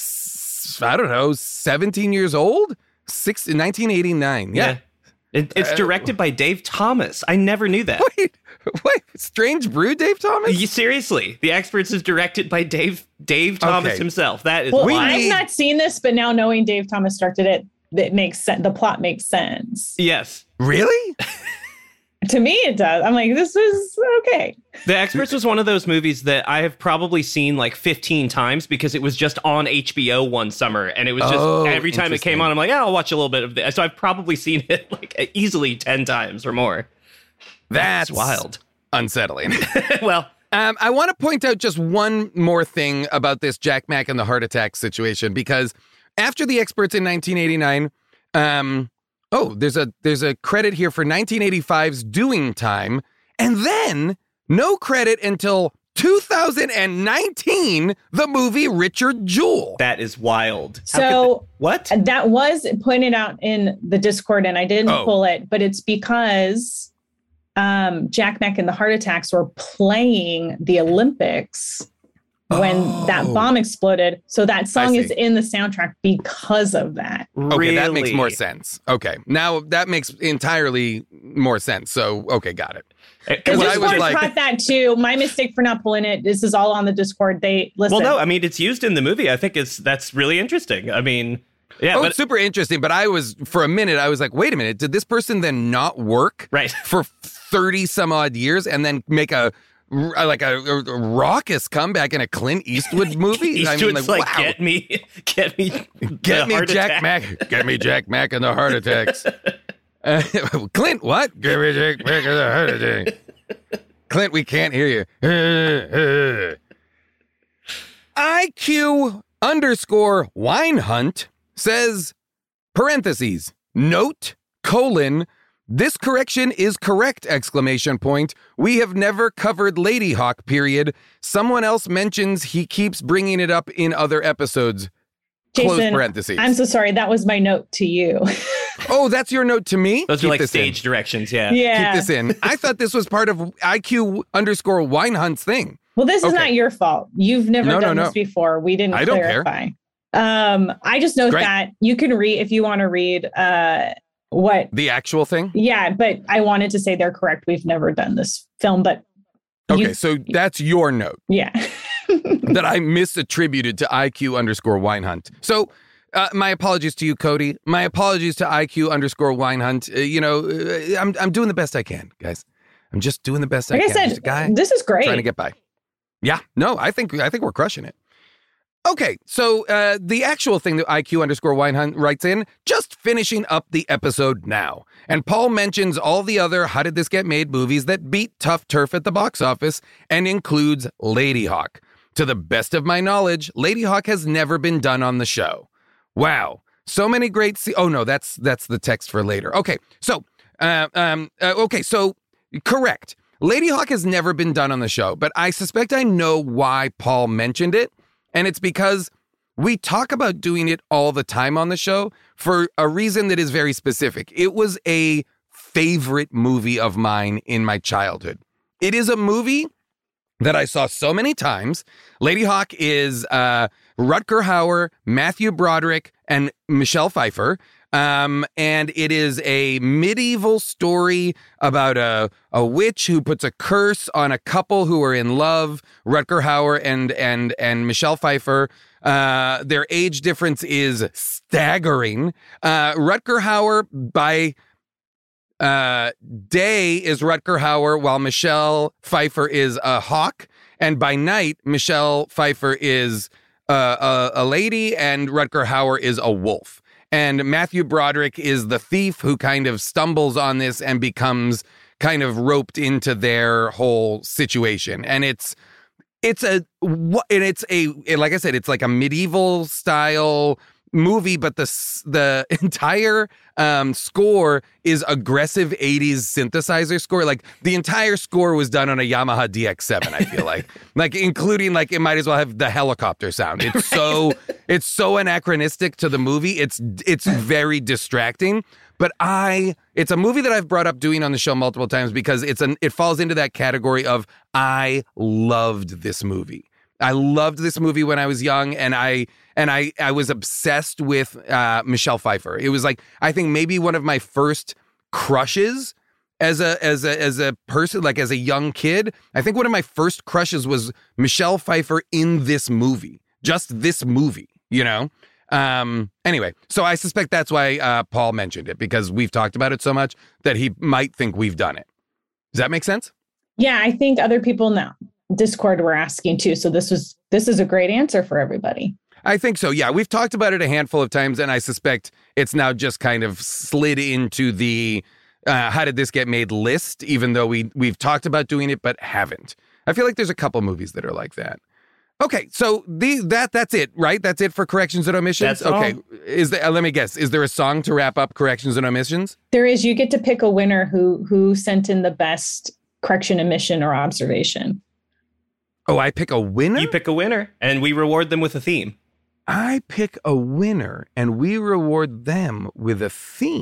s- I don't know, seventeen years old? Six, nineteen eighty-nine. Yeah. It, it's Uh, directed by Dave Thomas. I never knew that. Wait, wait, Strange Brew, Dave Thomas? You, seriously, The Experts is directed by Dave Dave Thomas Okay. himself. That is Well, wild. I've need- not seen this, but now knowing Dave Thomas directed it, that makes sense. The plot makes sense. Yes. Really? To me, it does. I'm like, this is okay. The Experts was one of those movies that I have probably seen like fifteen times because it was just on H B O one summer. And it was just Oh, every time it came interesting. on, I'm like, yeah, I'll watch a little bit of this. So I've probably seen it like easily ten times or more. That's wild. Unsettling. Well, Um, I want to point out just one more thing about this Jack Mack and the heart attack situation, because after The Experts in nineteen eighty-nine, um, oh, there's a there's a credit here for nineteen eighty-five's Doing Time, and then no credit until two thousand nineteen, the movie Richard Jewell. that is wild. How So could th- what? that was pointed out in the Discord, and I didn't Oh. pull it, but it's because um, Jack Mack and the Heart Attacks were playing the Olympics when Oh. that bomb exploded. So that song I is see. in the soundtrack because of that. Okay, that makes Really? more sense. Okay, now that makes entirely more sense. So, okay, got it. Uh, The Because I well, was Discord like- caught that too. My mistake for not pulling it. This is all on the Discord. They listen. well, no, I mean, it's used in the movie. I think it's that's really interesting. I mean, yeah, Oh, but it's super interesting. But I was, for a minute, I was like, wait a minute, did this person then not work right. for thirty some odd years and then make a like a, a raucous comeback in a Clint Eastwood movie? Eastwood's like, wow. get me, get me, Get the me heart Jack attack. Mack. Get me Jack Mack and the heart attacks. Uh, Clint, what? Give me Jack Mack and the heart attack. Clint, we can't hear you. I Q underscore wine hunt says, parentheses, note, colon, this correction is correct, exclamation point. We have never covered Lady Hawk, period. Someone else mentions he keeps bringing it up in other episodes. Close Jason, parentheses. I'm so sorry. That was my note to you. Oh, that's your note to me? Those Keep are like this in. stage directions. Yeah. yeah. Keep this in. I thought this was part of I Q underscore wine hunt's thing. Well, this is Okay. not your fault. You've never No, no, done no. this before. We didn't I don't care. clarify. Um, I just know Great. that you can read if you want to read uh, what. The actual thing? Yeah, but I wanted to say they're correct. We've never done this film, but Okay, you- so that's your note yeah. that I misattributed to I Q underscore wine hunt. So uh, my apologies to you, Cody. My apologies to I Q underscore wine hunt. Uh, you know, uh, I'm I'm doing the best I can, guys. I'm just doing the best Like I I can. said, Just a guy this is great. trying to get by. Yeah, no, I think I think we're crushing it. Okay, so uh, the actual thing that I Q underscore wine hunt writes in, just finishing up the episode now. And Paul mentions all the other How Did This Get Made movies that beat Tough Turf at the box office and includes Lady Hawk. To the best of my knowledge, Lady Hawk has never been done on the show. Wow, so many great. Se- oh no, that's that's the text for later. Okay, so uh, um, uh, okay, so correct. Lady Hawk has never been done on the show, but I suspect I know why Paul mentioned it. And it's because we talk about doing it all the time on the show for a reason that is very specific. It was a favorite movie of mine in my childhood. It is a movie that I saw so many times. Lady Hawk is uh, Rutger Hauer, Matthew Broderick, and Michelle Pfeiffer. Um, and it is a medieval story about a, a witch who puts a curse on a couple who are in love, Rutger Hauer and and and Michelle Pfeiffer. Uh, their age difference is staggering. Uh, Rutger Hauer by uh, day is Rutger Hauer, while Michelle Pfeiffer is a hawk, and by night Michelle Pfeiffer is uh, a, a lady, and Rutger Hauer is a wolf. And Matthew Broderick is the thief who kind of stumbles on this and becomes kind of roped into their whole situation. And it's it's a and it's a like I said, it's like a medieval style movie, but the the entire um, score is aggressive eighties synthesizer score. Like the entire score was done on a Yamaha D X seven. I feel like, like including like it might as well have the helicopter sound. It's so it's so anachronistic to the movie. It's it's very distracting. But I, it's a movie that I've brought up doing on the show multiple times because it's an it falls into that category of I loved this movie. I loved this movie when I was young, and I and I I was obsessed with uh, Michelle Pfeiffer. It was like I think maybe one of my first crushes as a as a as a person, like as a young kid. I think one of my first crushes was Michelle Pfeiffer in this movie, just this movie, you know. Um. Anyway, so I suspect that's why uh, Paul mentioned it, because we've talked about it so much that he might think we've done it. Does that make sense? Yeah, I think other people now Discord were asking too. So this was this is a great answer for everybody. I think so. Yeah, we've talked about it a handful of times, and I suspect it's now just kind of slid into the uh, how did this get made list, even though we we've talked about doing it but haven't. I feel like there's a couple movies that are like that. Okay, so the that that's it, right? That's it for corrections and omissions. That's okay, all. is there? Uh, let me guess. Is there a song to wrap up corrections and omissions? There is. You get to pick a winner who who sent in the best correction, omission, or observation. Oh, I pick a winner? You pick a winner, and we reward them with a theme. I pick a winner, and we reward them with a theme.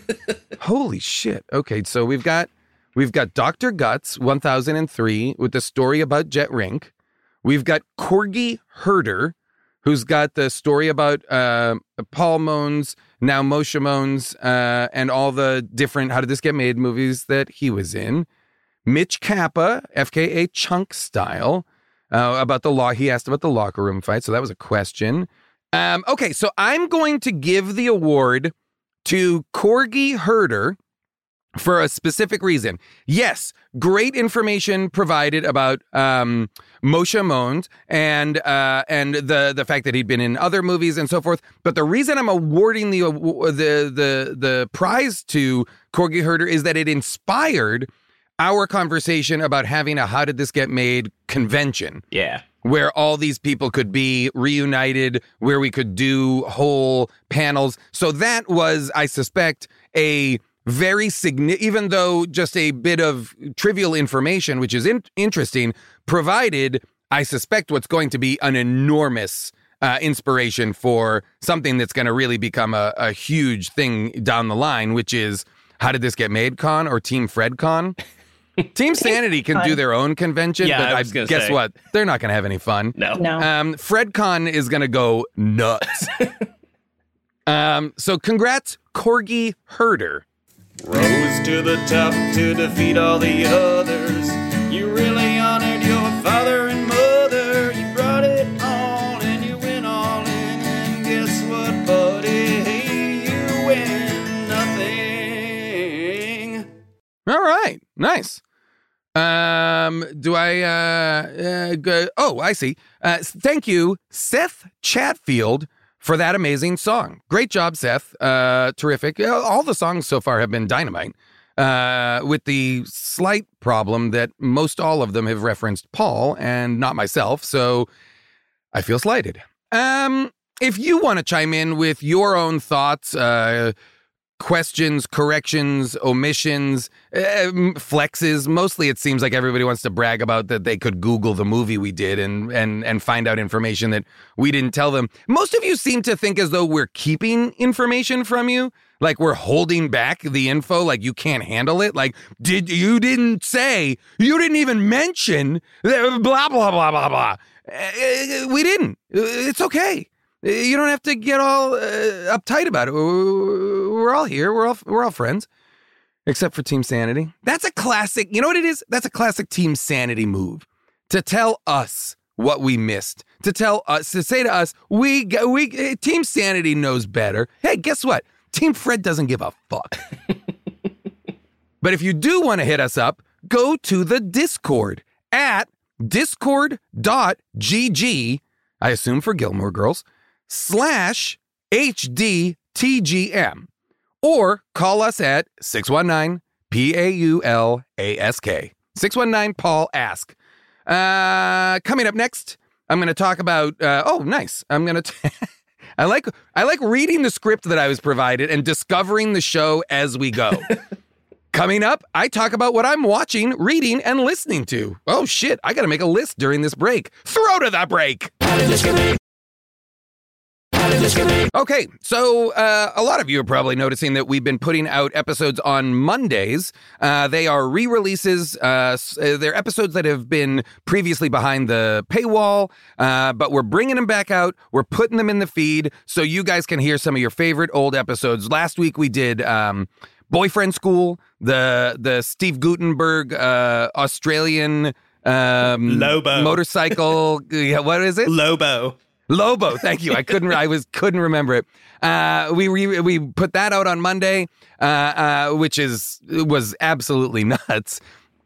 Holy shit. Okay, so we've got we've got Doctor Guts, one thousand three, with the story about Jet Rink. We've got Corgi Herder, who's got the story about uh, Paul Mones, now Moshe Mones, uh, and all the different How Did This Get Made movies that he was in. Mitch Kappa, F K A Chunk Style, uh, about the law. He asked about the locker room fight, so that was a question. Um, okay, so I'm going to give the award to Corgi Herder for a specific reason. Yes, great information provided about um, Moshe Mones and uh, and the the fact that he'd been in other movies and so forth. But the reason I'm awarding the the the the prize to Corgi Herder is that it inspired our conversation about having a How Did This Get Made convention. Yeah. Where all these people could be reunited, where we could do whole panels. So that was, I suspect, a very significant, even though just a bit of trivial information, which is in- interesting, provided, I suspect, what's going to be an enormous uh, inspiration for something that's going to really become a, a huge thing down the line, which is How Did This Get Made Con or Team Fred Con? Team Sanity can do their own convention, Yeah, but I I was gonna guess say. what? They're not going to have any fun. No. No. Um, FredCon is going to go nuts. um, so congrats, Corgi Herder. Rose to the top to defeat all the others. You really honored your father and mother. You brought it all and you went all in. And guess what, buddy? You win nothing. All right, nice. Um, do I, uh, uh go, oh, I see. Uh, thank you, Seth Chatfield, for that amazing song. Great job, Seth. Uh, terrific. Uh, All the songs so far have been dynamite, uh, with the slight problem that most all of them have referenced Paul and not myself, so I feel slighted. Um, if you want to chime in with your own thoughts, uh, questions, corrections, omissions, uh, flexes. Mostly it seems like everybody wants to brag about that they could Google the movie we did and and and find out information that we didn't tell them. Most of you seem to think as though we're keeping information from you, like we're holding back the info, like you can't handle it. Like, did you didn't say, you didn't even mention, blah, blah, blah, blah, blah. Uh, we didn't. It's okay. You don't have to get all uh, uptight about it. We're all here. We're all we're all friends, except for Team Sanity. That's a classic. You know what it is? That's a classic Team Sanity move. To tell us what we missed. To tell us, to say to us, we we Team Sanity knows better. Hey, guess what? Team Fred doesn't give a fuck. But if you do want to hit us up, go to the Discord at discord dot g g. I assume for Gilmore Girls. slash H D T G M, or call us at six one nine P A U L A S K. six one nine Paul Ask. Uh, coming up next, I'm going to talk about, uh, oh, nice. I'm going to, I like, I like reading the script that I was provided and discovering the show as we go. Coming up, I talk about what I'm watching, reading, and listening to. Oh shit, I got to make a list during this break. Throw to the break. Okay, so uh, a lot of you are probably noticing that we've been putting out episodes on Mondays. Uh, they are re-releases. Uh, they're episodes that have been previously behind the paywall, uh, but we're bringing them back out. We're putting them in the feed so you guys can hear some of your favorite old episodes. Last week we did um, Boyfriend School, the the Steve Guttenberg uh, Australian um, Lobo motorcycle. Yeah, what is it? Lobo. Lobo, thank you. I couldn't. I was couldn't remember it. Uh, we we we put that out on Monday, uh, uh, which is was absolutely nuts.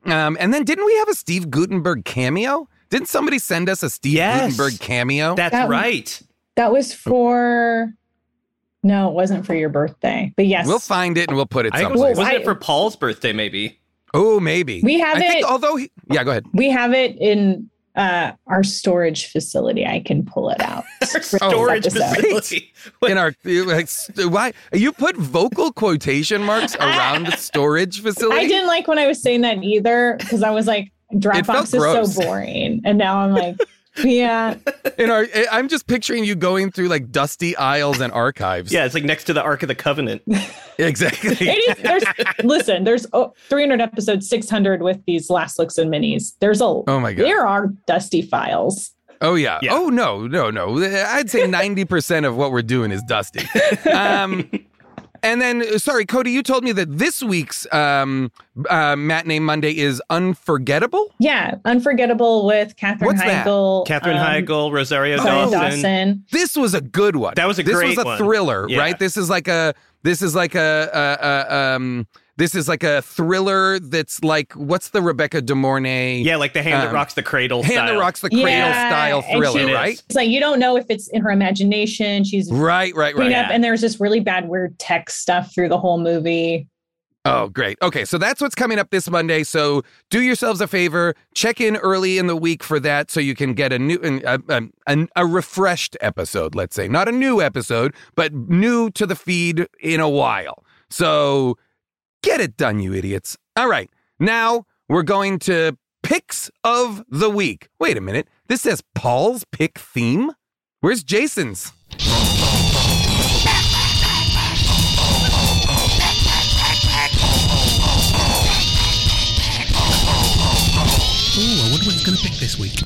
Um, and then didn't we have a Steve Guttenberg cameo? Didn't somebody send us a Steve Yes. Guttenberg cameo? That's That- right. That was for. No, it wasn't for your birthday. But yes. We'll find it and we'll put it I think it someplace. was, wasn't I- it for Paul's birthday, maybe? Oh, maybe. We have I think, it- although, he, yeah, go ahead. We have it in uh, our storage facility. I can pull it out. Our storage episode. facility. In our, like, st- why you put vocal quotation marks around the storage facility? I didn't like when I was saying that either because I was like, It Dropbox felt is gross. so boring. And now I'm like, yeah. In our, I'm just picturing you going through like dusty aisles and archives. Yeah, it's like next to the Ark of the Covenant. exactly. It is, there's, listen, there's oh, three hundred episodes, six hundred with these last looks and minis. There's a, Oh my God. there are dusty files. Oh yeah. Yeah. Oh no, no, no. I'd say ninety percent of what we're doing is dusty. Um, and then, sorry, Cody, you told me that this week's um, uh, Matinee Monday is Unforgettable. Yeah. Unforgettable with Katherine What's that? Heigl. Catherine um, Heigl, Rosario Rosario Dawson. Dawson. This was a good one. That was a this great was a one. thriller, Yeah. right? This is like a. This is like a, a, a um. This is like a thriller that's like, what's the Rebecca De Mornay? Yeah, like the hand that Um, rocks the cradle Hand style. that rocks the cradle Yeah, style and thriller, she- right? It's like you don't know if it's in her imagination. She's Right, right, clean right. up, and there's this really bad weird text stuff through the whole movie. Oh, great. Okay, so that's what's coming up this Monday. So do yourselves a favor, check in early in the week for that so you can get a new, a, a, a, a refreshed episode, let's say. Not a new episode, but new to the feed in a while. So get it done, you idiots. All right, now we're going to picks of the week. Wait a minute. This says Paul's pick theme? Where's Jason's? Ooh, I wonder what he's going to pick this week.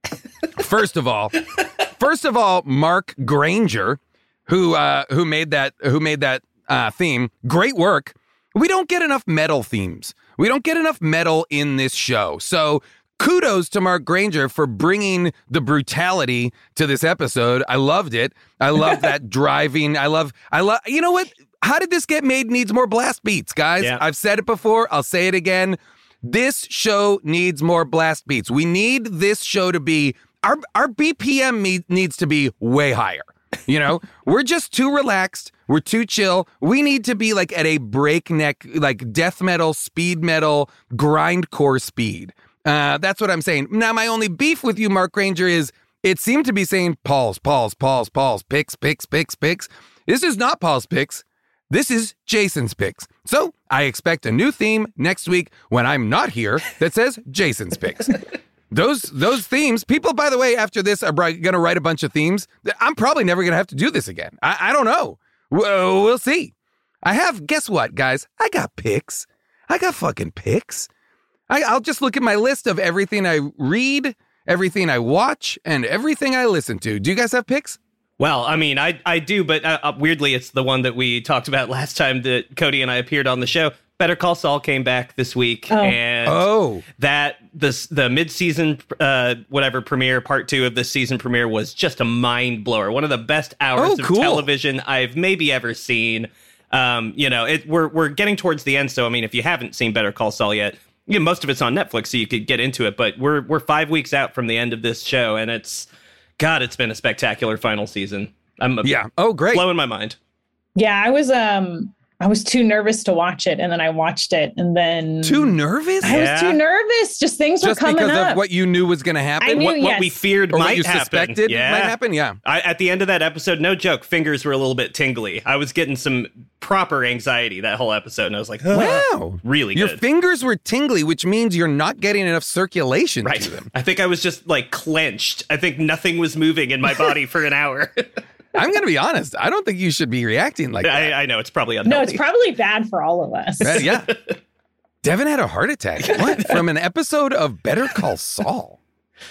First of all, first of all, Mark Granger, who uh, who made that who made that uh, theme, great work. We don't get enough metal themes. We don't get enough metal in this show. So kudos to Mark Granger for bringing the brutality to this episode. I loved it. I love that driving. I love. I love. You know what? How did this get made? Needs more blast beats, guys. Yeah. I've said it before. I'll say it again. This show needs more blast beats. We need this show to be, our our B P M me- needs to be way higher. You know, we're just too relaxed. We're too chill. We need to be like at a breakneck, like death metal, speed metal, grindcore speed. Uh, that's what I'm saying. Now, my only beef with you, Mark Granger, is it seemed to be saying Paul's, Paul's, Paul's, Paul's, picks, picks, picks, picks. This is not Paul's picks. This is Jason's picks. So I expect a new theme next week when I'm not here that says Jason's picks. Those those themes, people, by the way, after this are going to write a bunch of themes. I'm probably never going to have to do this again. I, I don't know. We'll, we'll see. I have, guess what, guys? I got picks. I got fucking picks. I, I'll just look at my list of everything I read, everything I watch, and everything I listen to. Do you guys have picks? Well, I mean, I I do, but uh, uh, weirdly, it's the one that we talked about last time that Cody and I appeared on the show. Better Call Saul came back this week, Oh. and Oh. that this the mid-season uh, whatever premiere, part two of the season premiere was just a mind blower. One of the best hours Oh, of cool. television I've maybe ever seen. Um, you know, it we're we're getting towards the end, so I mean, if you haven't seen Better Call Saul yet, you know, most of it's on Netflix, so you could get into it. But we're we're five weeks out from the end of this show, and it's God, it's been a spectacular final season. I'm Yeah. Oh, great. blowing my mind. Yeah, I was um I was too nervous to watch it, and then I watched it, and then Too nervous? I Yeah. was too nervous. Just things Just were coming because up. of what you knew was going to happen? I knew- What, what we yes. feared or might what you happen. suspected yeah. might happen? Yeah. I, at the end of that episode, no joke, fingers were a little bit tingly. I was getting some proper anxiety that whole episode, and I was like, "Ugh." Wow. Really Your good. fingers were tingly, which means you're not getting enough circulation Right. to them. I think I was just like clenched. I think nothing was moving in my body for an hour. I'm going to be honest. I don't think you should be reacting like that. I, I know it's probably no, unhealthy. it's probably bad for all of us. Uh, yeah. Devin had a heart attack. What? From an episode of Better Call Saul.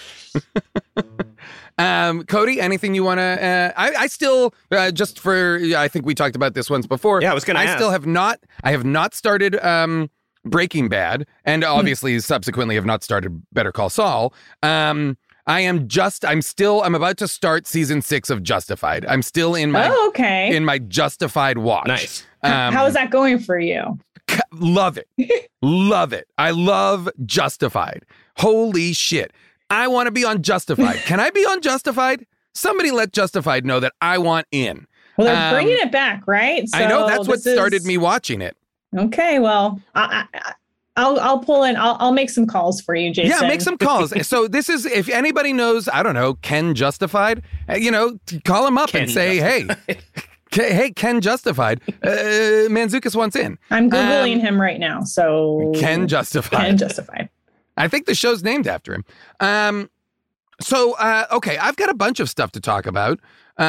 um, Cody, anything you want to... Uh, I, I still, uh, just for... I think we talked about this once before. Yeah, I was gonna I ask. still have not... I have not started um, Breaking Bad, and obviously subsequently have not started Better Call Saul. Um, I am just... I'm still... I'm about to start season six of Justified. I'm still in my... Oh, okay. in my Justified watch. Nice. Um, How is that going for you? Love it. Love it. I love Justified. Holy shit. I want to be on Justified. Can I be on Justified? Somebody let Justified know that I want in. Well, they're um, bringing it back, right? So I know that's what this started is... me watching it. Okay, well, I, I, I'll I'll pull in. I'll I'll make some calls for you, Jason. Yeah, make some calls. So this is, if anybody knows, I don't know, Ken Justified, uh, you know, call him up Ken and say, Justified. hey, K- hey, Ken Justified, uh, Mantzoukas wants in. I'm Googling Um, him right now. So Ken Justified. Ken Justified. I think the show's named after him. Um, so, uh, okay, I've got a bunch of stuff to talk about.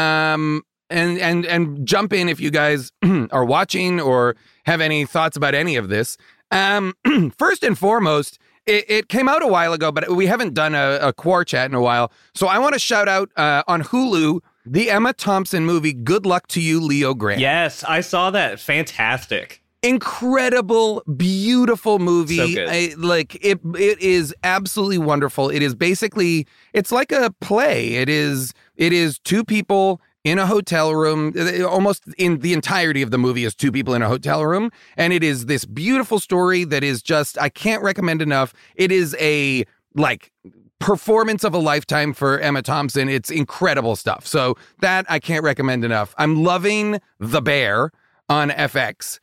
Um, and, and, and jump in if you guys are watching or have any thoughts about any of this. Um, first and foremost, it, it came out a while ago, but we haven't done a, a Quar chat in a while. So I want to shout out uh, on Hulu, the Emma Thompson movie, Good Luck to You, Leo Grant. Yes, I saw that. Fantastic. Incredible, beautiful movie. So good. I, like it, it is absolutely wonderful. It is basically, it's like a play. It is, it is two people in a hotel room. Almost in the entirety of the movie is two people in a hotel room, and it is this beautiful story that is just, I can't recommend enough. It is a like performance of a lifetime for Emma Thompson. It's incredible stuff. So that I can't recommend enough. I'm loving The Bear on F X.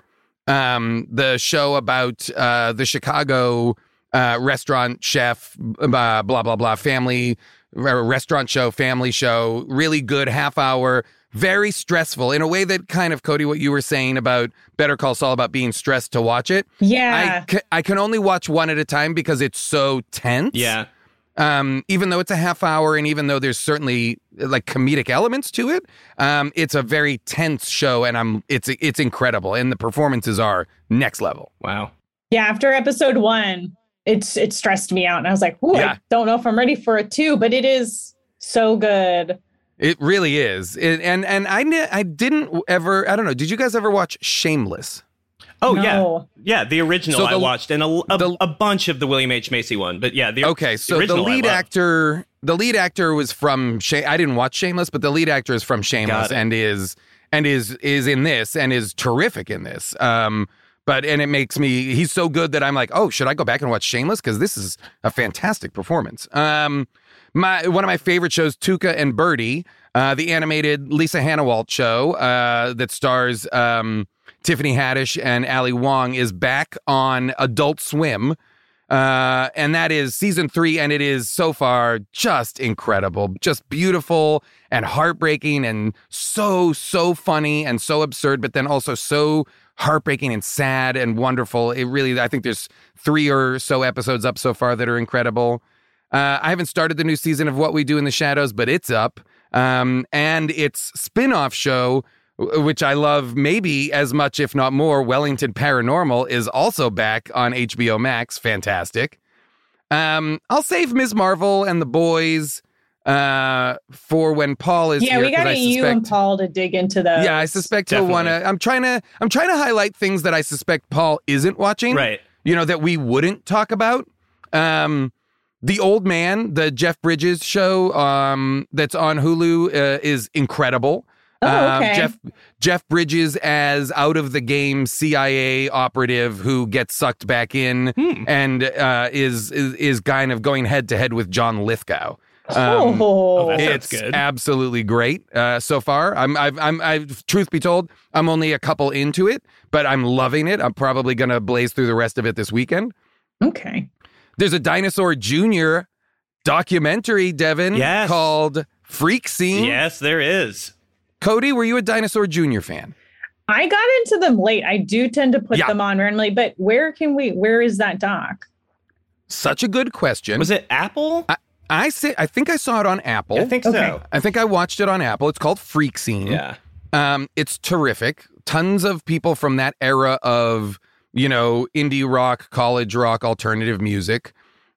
Um, the show about uh, the Chicago uh, restaurant chef, uh, blah, blah, blah, family, uh, restaurant show, family show, really good half hour, very stressful in a way that kind of, Cody, what you were saying about Better Call Saul, about being stressed to watch it. Yeah. I, ca- I can only watch one at a time because it's so tense. Yeah. Um, even though it's a half hour and even though there's certainly like comedic elements to it, um, it's a very tense show, and I'm it's it's incredible, and the performances are next level. Wow. Yeah, after episode one, it's it stressed me out, and I was like, "Ooh, Yeah. I don't know if I'm ready for a two," but it is so good. It really is, it, and and I ne- I didn't ever I don't know. Did you guys ever watch Shameless? Oh, No. yeah. Yeah, the original So the- I watched, and a, a, the- a bunch of the William H. Macy one. But yeah, the, Okay, so the original I lead loved. actor, the lead actor was from. Sh- I didn't watch Shameless, but the lead actor is from Shameless, Got it. and is and is is in this, and is terrific in this. Um, but and it makes me. He's so good that I'm like, oh, should I go back and watch Shameless? Because this is a fantastic performance. Um, my one of my favorite shows, Tuca and Birdie, uh, the animated Lisa Hannawalt show uh, that stars um, Tiffany Haddish and Ali Wong, is back on Adult Swim. Uh, and that is season three, and it is so far just incredible, just beautiful and heartbreaking, and so, so funny and so absurd, but then also so heartbreaking and sad and wonderful. It really, I think there's three or so episodes up so far that are incredible. Uh, I haven't started the new season of What We Do in the Shadows, but it's up. Um, and its spin-off show, which I love maybe as much, if not more, Wellington Paranormal, is also back on H B O Max. Fantastic. Um, I'll save Miz Marvel and the boys uh, for when Paul is Yeah, here. we got 'cause I you and suspect- Paul to dig into those. Yeah, I suspect he'll Definitely. want to. I'm trying to. I'm trying to highlight things that I suspect Paul isn't watching. Right. You know, that we wouldn't talk about. Um, The Old Man, the Jeff Bridges show um, that's on Hulu, uh, is incredible. Oh, Um, okay. Jeff Jeff Bridges as out of the game C I A operative who gets sucked back in and uh, is, is is kind of going head to head with John Lithgow. Um, oh, that sounds it's good. absolutely great uh, so far. I'm, I've, I'm, I've, truth be told, I'm only a couple into it, but I'm loving it. I'm probably going to blaze through the rest of it this weekend. okay. There's a Dinosaur Junior documentary, Devin, Yes. called Freak Scene. Yes, there is. Cody, were you a Dinosaur Junior fan? I got into them late. I do tend to put Yeah. them on randomly, but where can we? Where is that doc? Such a good question. Was it Apple? I, I say I think I saw it on Apple. I think Okay. so. I think I watched it on Apple. It's called Freak Scene. Yeah. Um, it's terrific. Tons of people from that era of, you know, indie rock, college rock, alternative music.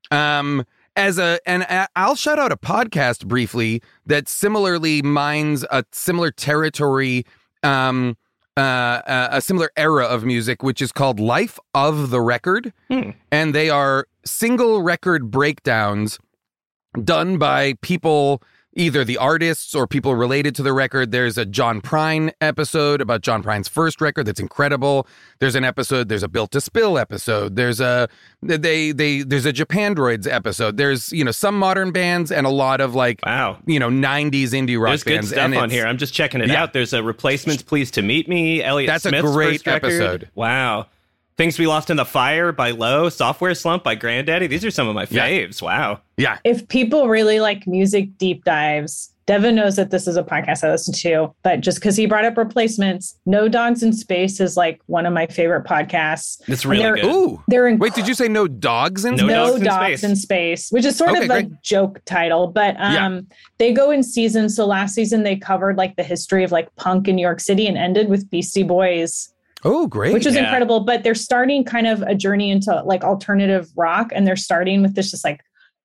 Um, as a, and I- I'll shout out a podcast briefly that similarly mines a similar territory, um, uh, uh, a similar era of music, which is called Life of the Record. Hmm. And they are single record breakdowns done by people either the artists or people related to the record. There's a John Prine episode about John Prine's first record that's incredible. There's an episode, there's a Built to Spill episode. There's a they they there's a Japandroids episode. There's, you know, some modern bands and a lot of like wow, you know, nineties indie rock There's bands. good stuff on here. I'm just checking it yeah. out. There's a Replacements, Pleased to Meet Me. Elliott That's Smith's a great first record. episode. Wow. Things We Lost in the Fire by Low, Software Slump by Granddaddy. These are some of my faves. Yeah. Wow. Yeah. If people really like music deep dives, Devin knows that this is a podcast I listen to, but just because he brought up Replacements, No Dogs in Space is like one of my favorite podcasts. It's really they're, good. Ooh. They're inc- Wait, did you say No Dogs in No Space? No Dogs in Dogs Space. in Space, which is sort Okay, of great. a joke title, but um, Yeah. they go in seasons. So last season they covered like the history of like punk in New York City and ended with Beastie Boys, Oh, great. which was Yeah. incredible. But they're starting kind of a journey into like alternative rock, and they're starting with this just like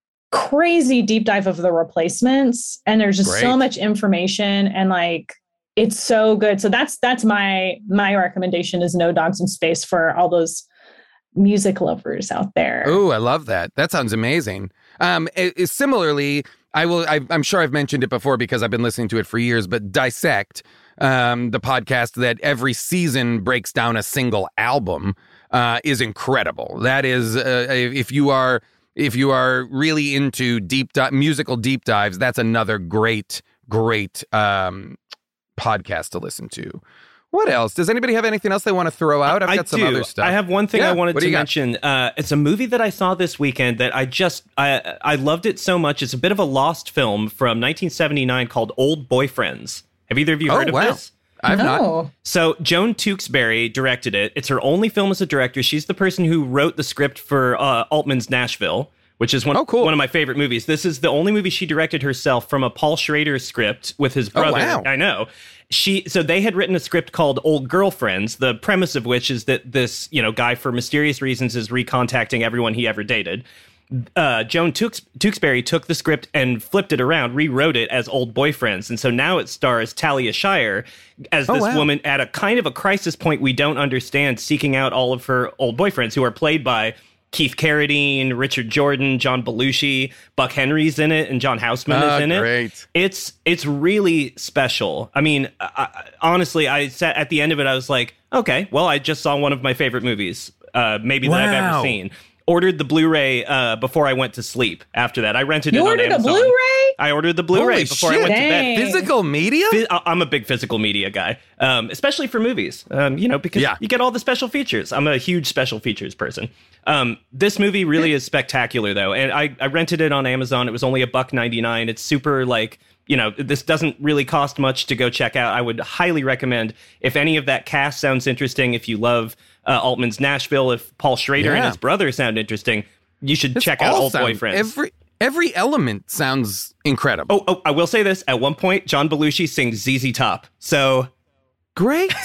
crazy deep dive of the Replacements, and there's just Great. so much information, and like it's so good. So that's that's my my recommendation is No Dogs in Space for all those music lovers out there. Oh, I love that. That sounds amazing. Um, it, it- similarly, I will. I, I'm sure I've mentioned it before because I've been listening to it for years. But Dissect, um, the podcast that every season breaks down a single album, uh, is incredible. That is, uh, if you are if you are really into deep di- musical deep dives, that's another great, great um, podcast to listen to. What else? Does anybody have anything else they want to throw out? I've I got some do. other stuff. I have one thing Yeah, I wanted what do to you got? mention. Uh, it's a movie that I saw this weekend that I just I I loved it so much. It's a bit of a lost film from nineteen seventy-nine called Old Boyfriends. Have either of you Oh, heard of wow. this? I've not. No. So Joan Tewksbury directed it. It's her only film as a director. She's the person who wrote the script for uh, Altman's Nashville, which is one, Oh, cool. one of my favorite movies. This is the only movie she directed herself from a Paul Schrader script with his brother. wow. I know. She so they had written a script called Old Girlfriends, the premise of which is that this, you know, guy for mysterious reasons is recontacting everyone he ever dated. Uh, Joan Tewks- Tewksbury took the script and flipped it around, rewrote it as Old Boyfriends. And so now it stars Talia Shire as Oh, this wow. woman at a kind of a crisis point we don't understand, seeking out all of her old boyfriends who are played by Keith Carradine, Richard Jordan, John Belushi, Buck Henry's in it, and John Houseman Ah, is in it. great. It's it's really special. I mean, I, I, honestly, I sat at the end of it. I was like, okay, well, I just saw one of my favorite movies, uh, maybe that I've Wow. ever seen. Ordered the Blu-ray uh, before I went to sleep. After that, I rented You it on ordered a Amazon. Blu-ray? I ordered the Blu-ray Holy before shit. I went Dang. to bed. Physical media? Phy- I- I'm a big physical media guy, um, especially for movies. Um, you know, because Yeah. you get all the special features. I'm a huge special features person. Um, this movie really is spectacular, though, and I, I rented it on Amazon. It was only a buck ninety nine. It's super like, you know, this doesn't really cost much to go check out. I would highly recommend if any of that cast sounds interesting. If you love uh, Altman's Nashville, if Paul Schrader and Yeah. his brother sound interesting, you should This check out all Old sound- Boyfriends. Every every element sounds incredible. Oh, oh, I will say this. At one point, John Belushi sings Z Z Top. So Great.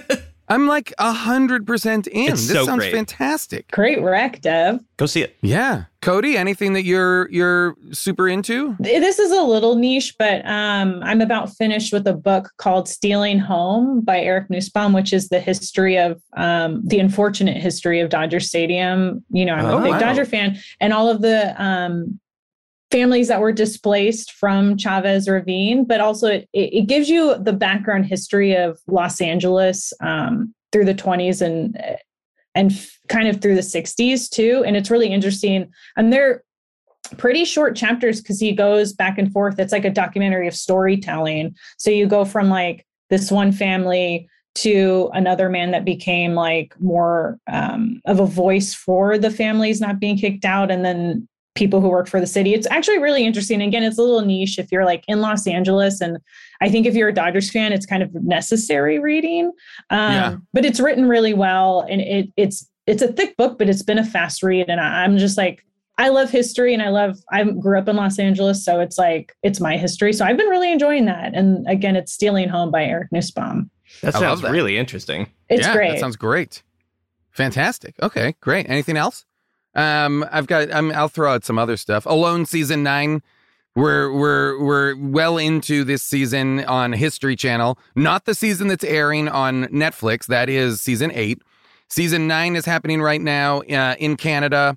I'm like a hundred percent in. It's This so sounds great. fantastic. Great rec, Dev. go see it. Yeah. Cody, anything that you're you're super into? This is a little niche, but um, I'm about finished with a book called Stealing Home by Eric Nussbaum, which is the history of um, the unfortunate history of Dodger Stadium. You know, I'm Oh, a big wow. Dodger fan, and all of the um, families that were displaced from Chavez Ravine, but also it, it gives you the background history of Los Angeles um, through the twenties and and f- kind of through the sixties too. And it's really interesting. And they're pretty short chapters because he goes back and forth. It's like a documentary of storytelling. So you go from like this one family to another man that became like more um, of a voice for the families not being kicked out. And then people who work for the city. It's actually really interesting. Again, it's a little niche if you're like in Los Angeles. And I think if you're a Dodgers fan, it's kind of necessary reading. Um, Yeah. But it's written really well. And it it's it's a thick book, but it's been a fast read. And I, I'm just like, I love history and I love, I grew up in Los Angeles. So it's like, it's my history. So I've been really enjoying that. And again, it's Stealing Home by Eric Nussbaum. That I love sounds that. really interesting. It's yeah, great. That sounds great. Fantastic. Okay, great. Anything else? Um, I've got. I'm, I'll throw out some other stuff. Alone season nine. We're we're we're well into this season on History Channel. Not the season that's airing on Netflix. That is season eight. Season nine is happening right now uh, in Canada,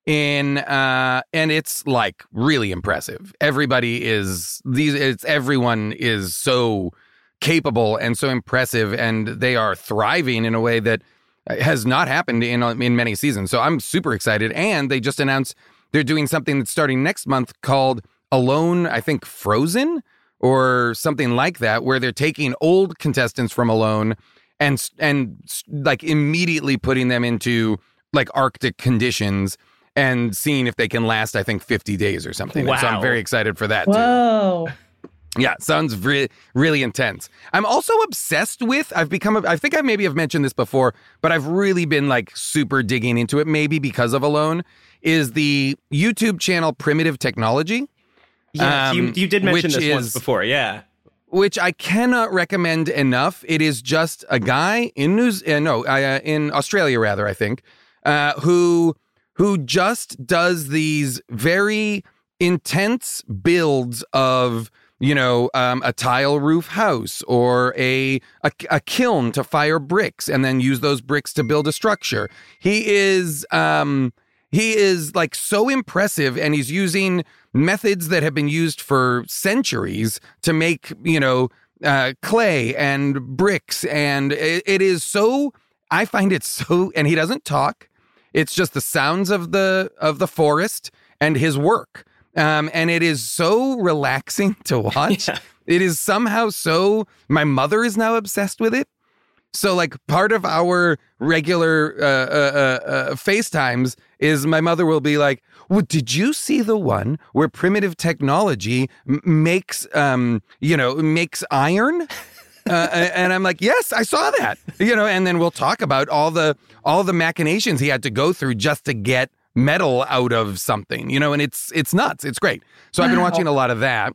in uh and it's like really impressive. Everybody is these it's everyone is so capable and so impressive, and they are thriving in a way that has not happened in in many seasons. So I'm super excited. And they just announced they're doing something that's starting next month called Alone, I think Frozen or something like that, where they're taking old contestants from Alone and and like immediately putting them into like Arctic conditions and seeing if they can last, I think, fifty days or something. Wow. And so I'm very excited for that, Whoa. too. Yeah, sounds re- really intense. I'm also obsessed with, I've become, a, I think I maybe have mentioned this before, but I've really been like super digging into it, maybe because of Alone, is the YouTube channel Primitive Technology. Yes, um, you, you did mention this is, once before, yeah. Which I cannot recommend enough. It is just a guy in New, uh, no, uh, in Australia, rather, I think, uh, who who just does these very intense builds of, you know, um, a tile roof house or a, a a kiln to fire bricks and then use those bricks to build a structure. He is um, he is like so impressive, and he's using methods that have been used for centuries to make, you know, uh, clay and bricks. And it, it is so, I find it so, and he doesn't talk. It's just the sounds of the, of the forest and his work. Um, and it is so relaxing to watch. Yeah. It is somehow so, my mother is now obsessed with it. So like part of our regular uh, uh, uh, FaceTimes is my mother will be like, well, did you see the one where Primitive Technology m- makes, um, you know, makes iron? uh, and I'm like, yes, I saw that, you know, and then we'll talk about all the all the machinations he had to go through just to get metal out of something, you know, and it's it's nuts. It's great. So wow. I've been watching a lot of that.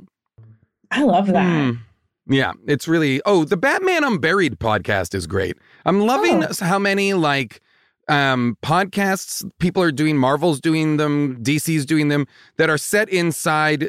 I love that. Mm. Yeah, it's really, oh, the Batman Unburied podcast is great. I'm loving oh. how many, like, um, podcasts people are doing, Marvel's doing them, D C's doing them, that are set inside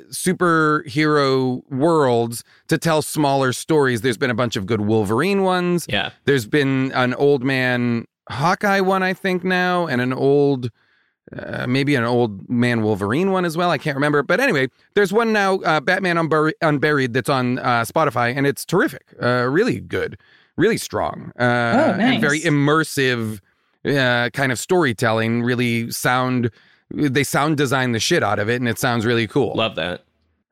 superhero worlds to tell smaller stories. There's been a bunch of good Wolverine ones. Yeah. There's been an old man Hawkeye one, I think, now, and an old... Uh, maybe an old man Wolverine one as well. I can't remember. But anyway, there's one now, uh, Batman Unbur- Unburied, that's on uh, Spotify, and it's terrific. Uh, really good. Really strong. Uh, oh, nice. And very immersive uh, kind of storytelling. Really sound, they sound design the shit out of it, and it sounds really cool. Love that.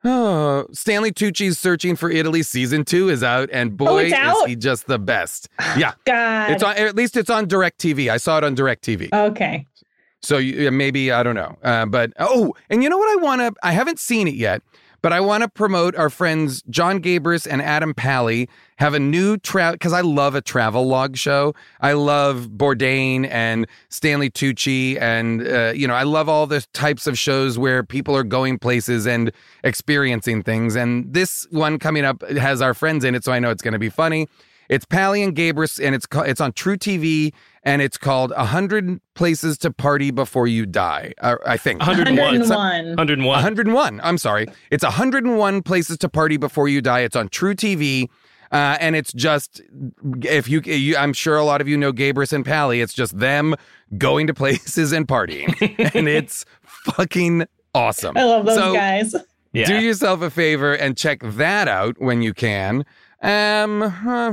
Oh, Stanley Tucci's Searching for Italy season two is out, and boy, oh, it's out? is he just the best. Yeah. God. It's on, at least it's on DirecTV. I saw it on DirecTV. Okay. So you, maybe, I don't know. Uh, but, oh, and you know what I want to, I haven't seen it yet, but I want to promote our friends John Gabris and Adam Pally have a new travel, because I love a travel log show. I love Bourdain and Stanley Tucci, and, uh, you know, I love all the types of shows where people are going places and experiencing things. And this one coming up has our friends in it, so I know it's going to be funny. It's Pally and Gabris, and it's it's on True T V, and it's called one hundred Places to Party Before You Die, uh, I think. one hundred one. one hundred one. one hundred one. one hundred one. I'm sorry. It's one hundred one Places to Party Before You Die. It's on True T V, uh, and it's just, if you, you, I'm sure a lot of you know Gabris and Pally, it's just them going to places and partying, and it's fucking awesome. I love those so, guys. Yeah. Do yourself a favor and check that out when you can. Um,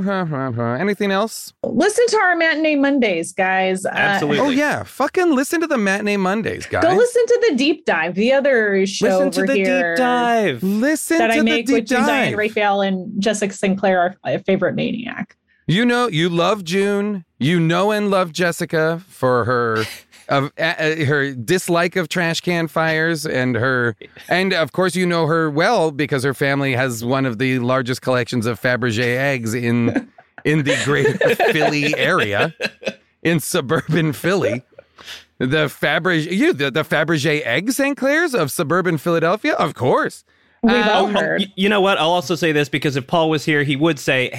anything else? Listen to our Matinee Mondays, guys. Absolutely. Uh, oh yeah, fucking listen to the Matinee Mondays, guys. Go listen to the Deep Dive, the other show listen over to the here. Deep Dive. Listen that to I the make Deep with Dive. Diane Raphael and Jessica Sinclair, our favorite maniac. You know, you love June. You know and love Jessica for her of uh, her dislike of trash can fires, and her, and of course you know her well because her family has one of the largest collections of Fabergé eggs in in the greater Philly area, in suburban Philly. The Fabergé, you the, the Fabergé egg Saint Clairs of suburban Philadelphia, of course. We've Um, all Oh, heard. y- you know what? I'll also say this because if Paul was here, he would say, "Hey,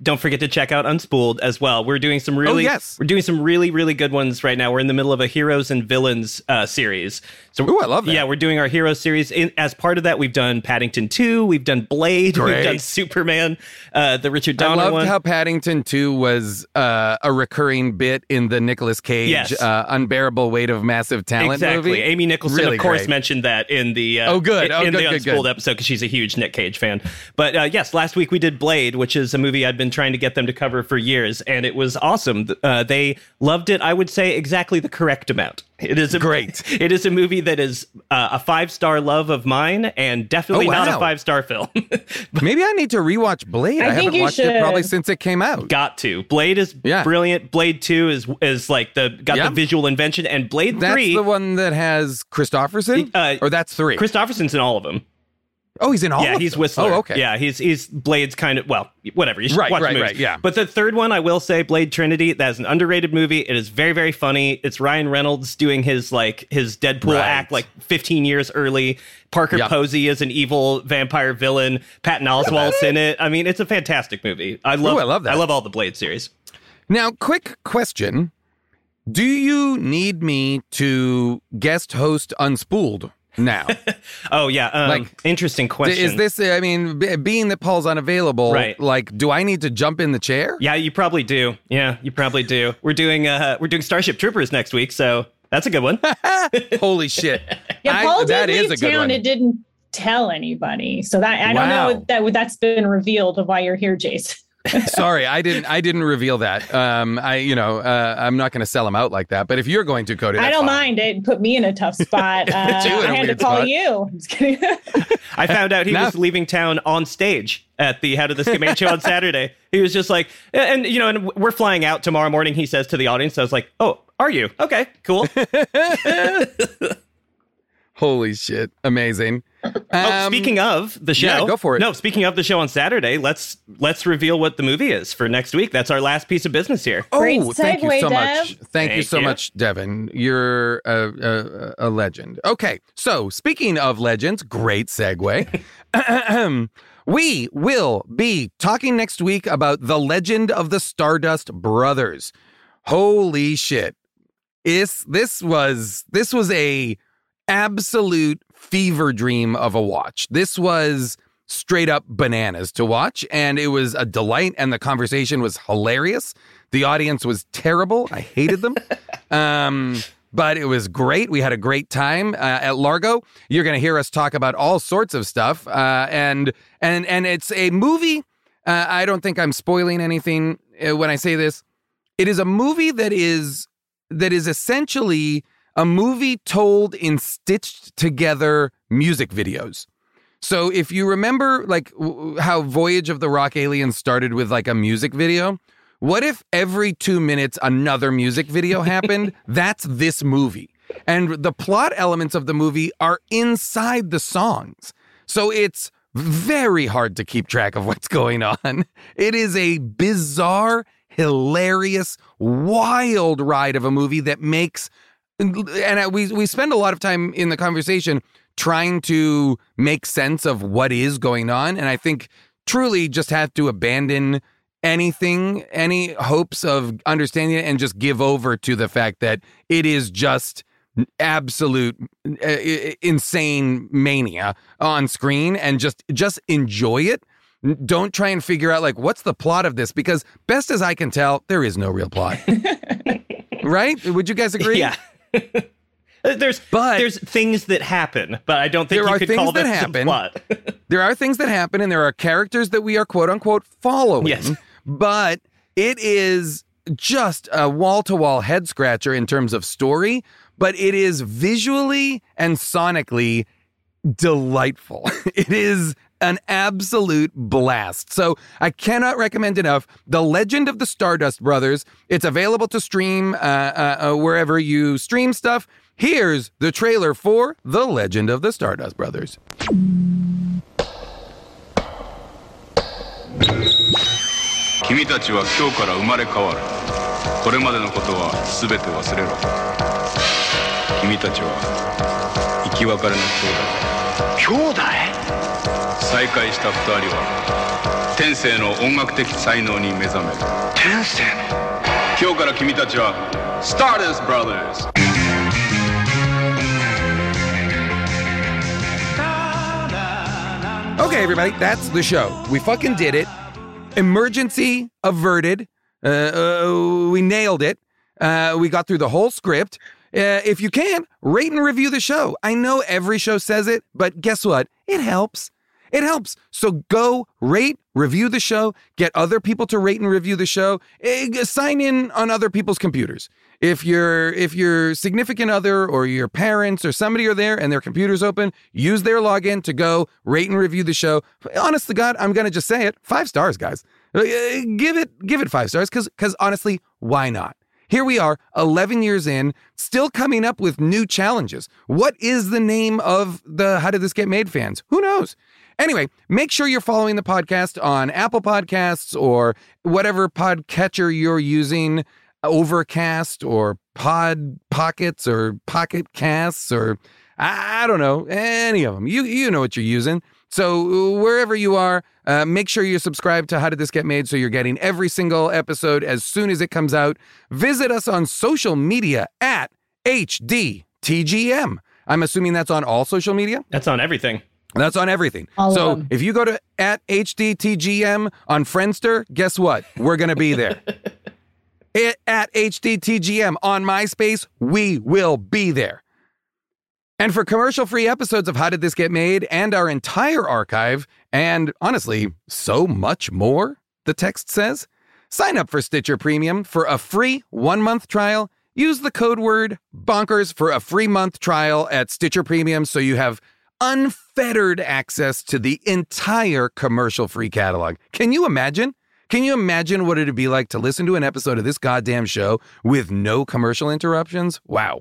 don't forget to check out Unspooled as well. We're doing some really, oh, yes. we're doing some really, really good ones right now. We're in the middle of a Heroes and Villains uh, series. So, Ooh, I love that. Yeah, we're doing our Heroes series. In, as part of that, we've done Paddington two, we've done Blade, Great. we've done Superman, uh, the Richard Donner I loved one. how Paddington two was uh, a recurring bit in the Nicolas Cage Yes. uh, Unbearable Weight of Massive Talent Exactly. movie. Amy Nicholson, Really of course, great. mentioned that in the uh, Oh, good. Oh, in good, the good, Unspooled good. episode because she's a huge Nick Cage fan. But uh, yes, last week we did Blade, which is a movie I'd been trying to get them to cover for years, and it was awesome. Uh, they loved it. I would say exactly the correct amount. It is a, Great. It is a movie that is uh, a five-star love of mine, and definitely Oh, wow. not a five-star film. Maybe I need to rewatch Blade. I I, think haven't you watched it probably should. since it came out. Got to. Blade is Yeah. brilliant. Blade two is is like the got Yeah. the visual invention, and Blade That's three. the one that has Christopherson? Uh, or that's three? Christopherson's in all of them. oh, he's in all Yeah, of he's them. Whistler. Oh, okay. Yeah, he's he's Blade's kind of, well, whatever. You should Right, watch the right, movies. right, yeah. But the third one, I will say, Blade Trinity, that is an underrated movie. It is very, very funny. It's Ryan Reynolds doing his like his Deadpool Right. act like fifteen years early. Parker Yep. Posey is an evil vampire villain. Patton Oswalt's in it. I mean, it's a fantastic movie. I love Ooh, I love that. I love all the Blade series. Now, quick question. Do you need me to guest host Unspooled now? Oh, yeah. Um, Like, interesting question. Is this, I mean, b- being that Paul's unavailable, Right. like, do I need to jump in the chair? Yeah, you probably do. Yeah, you probably do. We're doing uh we're doing Starship Troopers next week, so that's a good one. Holy shit. Yeah, I- Paul did that leave is a good town. one. It didn't tell anybody, so that I don't Wow. know that that's been revealed of why you're here, Jason. Sorry, I didn't. I didn't reveal that. Um, I, you know, uh, I'm not going to sell him out like that. But if you're going to, Cody, I that's don't fine. mind. It put me in a tough spot. Uh, Put you in a I had to weird call spot. you. I'm just kidding. I found out he Now- was leaving town on stage at the How Did This Get Made show on Saturday. He was just like, and you know, and we're flying out tomorrow morning, he says to the audience. I was like, oh, are you? Okay, cool. Holy shit! Amazing. oh, Um, speaking of the show, yeah, go for it. No, speaking of the show on Saturday, let's let's reveal what the movie is for next week. That's our last piece of business here. Oh, Great thank you segue, so Dev. much. Thank, you Thank so you. much, Devin. You're a, a, a legend. Okay, so speaking of legends, great segue. We will be talking next week about The Legend of the Stardust Brothers. Holy shit. Is this was this was a absolute fever dream of a watch. This was straight up bananas to watch, and it was a delight, and the conversation was hilarious. The audience was terrible. I hated them. um, but it was great. We had a great time uh, at Largo. You're going to hear us talk about all sorts of stuff, uh, and and and it's a movie. Uh, I don't think I'm spoiling anything uh, when I say this. It is a movie that is that is essentially a movie told in stitched together music videos. So if you remember like w- how Voyage of the Rock Aliens started with like a music video, what if every two minutes another music video happened? That's this movie. And the plot elements of the movie are inside the songs. So it's very hard to keep track of what's going on. It is a bizarre, hilarious, wild ride of a movie that makes, and we we spend a lot of time in the conversation trying to make sense of what is going on, and I think truly just have to abandon anything, any hopes of understanding it, and just give over to the fact that it is just absolute uh, insane mania on screen, and just just enjoy it. Don't try and figure out like what's the plot of this, because best as I can tell, there is no real plot. Right? Would you guys agree? Yeah. There's But- there's things that happen, but I don't think There you are could things call that this happen. a plot. There are things that happen, and there are characters that we are quote unquote following. Yes. But it is just a wall to wall head scratcher in terms of story, but it is visually and sonically delightful. It is an absolute blast. So I cannot recommend enough The Legend of the Stardust Brothers. It's available to stream uh, uh, uh, wherever you stream stuff. Here's the trailer for The Legend of the Stardust Brothers. 君たちは今日から生まれ変わる。これまでのことは全て忘れろ。君たちは生き別れの兄弟だ。兄弟？ 再会した二人は天性の音楽的才能に目覚める。天性の今日から君たちは Stardust Brothers。 Okay, everybody, that's the show. We fucking did it. Emergency averted. Uh, uh, we nailed it. Uh, we got through the whole script. Uh, if you can, rate and review the show. I know every show says it, but guess what? It helps. It helps. So go rate, review the show, get other people to rate and review the show, uh, sign in on other people's computers. If your if your significant other or your parents or somebody are there and their computer's open, use their login to go rate and review the show. Honest to God, I'm going to just say it. Five stars, guys. Uh, give it give it five stars because because honestly, why not? Here we are, eleven years in, still coming up with new challenges. What is the name of the How Did This Get Made fans? Who knows? Anyway, make sure you're following the podcast on Apple Podcasts or whatever podcatcher you're using, Overcast or Pod Pockets or Pocket Casts or I, I don't know, any of them. You you know what you're using. So wherever you are, uh, make sure you subscribe to How Did This Get Made so you're getting every single episode as soon as it comes out. Visit us on social media at H D T G M. I'm assuming that's on all social media? That's on everything. That's on everything. All of so them. if you go to at H D T G M on Friendster, guess what? We're going to be there. It, at H D T G M on MySpace, we will be there. And for commercial-free episodes of How Did This Get Made and our entire archive, and honestly, so much more, the text says, sign up for Stitcher Premium for a free one-month trial. Use the code word BONKERS for a free month trial at Stitcher Premium so you have unfettered access to the entire commercial-free catalog. Can you imagine? Can you imagine what it'd be like to listen to an episode of this goddamn show with no commercial interruptions? Wow.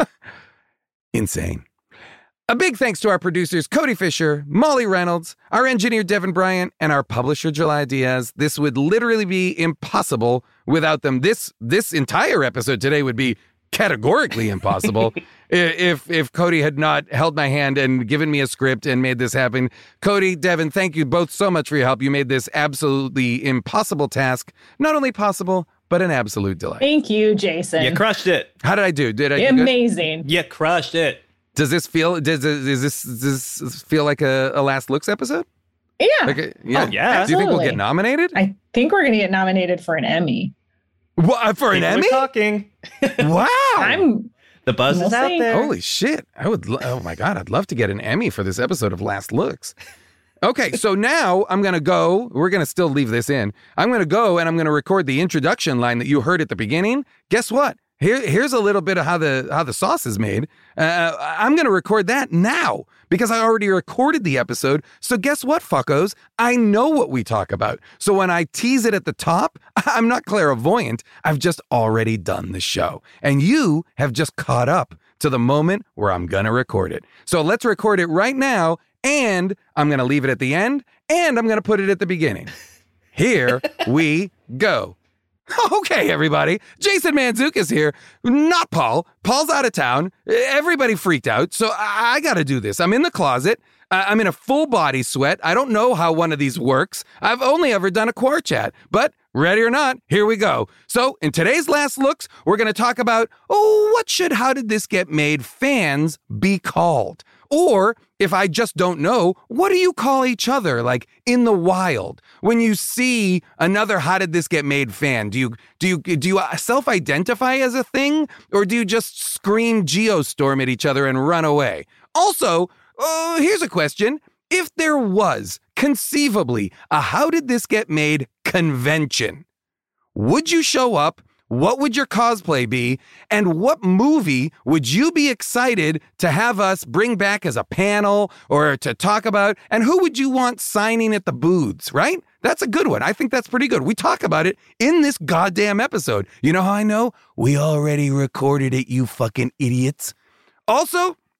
Insane. A big thanks to our producers, Cody Fisher, Molly Reynolds, our engineer, Devin Bryant, and our publisher, July Diaz. This would literally be impossible without them. This this entire episode today would be categorically impossible if if Cody had not held my hand and given me a script and made this happen. Cody, Devin, thank you both so much for your help. You made this absolutely impossible task not only possible, but an absolute delight. Thank you, Jason. You crushed it. How did I do? Did I do good? Amazing. You crushed it. Does this feel does, does this does this feel like a, a Last Looks episode? Yeah. Like a, yeah. Oh, yeah. Do you think we'll Absolutely. get nominated? I think we're going to get nominated for an Emmy. What, for an People are Emmy? talking. Wow. I'm The buzz We'll is out see. there. Holy shit. I would lo- oh my god, I'd love to get an Emmy for this episode of Last Looks. Okay, so now I'm going to go. We're going to still leave this in. I'm going to go and I'm going to record the introduction line that you heard at the beginning. Guess what? Here, here's a little bit of how the how the sauce is made. Uh, I'm going to record that now because I already recorded the episode. So guess what, fuckos? I know what we talk about. So when I tease it at the top, I'm not clairvoyant. I've just already done the show. And you have just caught up to the moment where I'm going to record it. So let's record it right now. And I'm going to leave it at the end. And I'm going to put it at the beginning. Here we go. Okay, everybody. Jason Mantzoukas here. Not Paul. Paul's out of town. Everybody freaked out. So I, I got to do this. I'm in the closet. Uh, I'm in a full body sweat. I don't know how one of these works. I've only ever done a Quar Chat. But ready or not, here we go. So in today's Last Looks, we're going to talk about, oh, what should How Did This Get Made fans be called? Or if I just don't know, what do you call each other, like in the wild? When you see another How Did This Get Made fan, do you do you do you self-identify as a thing, or do you just scream Geostorm at each other and run away? Also, uh, here's a question: if there was conceivably a How Did This Get Made convention, would you show up? What would your cosplay be? And what movie would you be excited to have us bring back as a panel or to talk about? And who would you want signing at the booths, right? That's a good one. I think that's pretty good. We talk about it in this goddamn episode. You know how I know? We already recorded it, you fucking idiots. Also,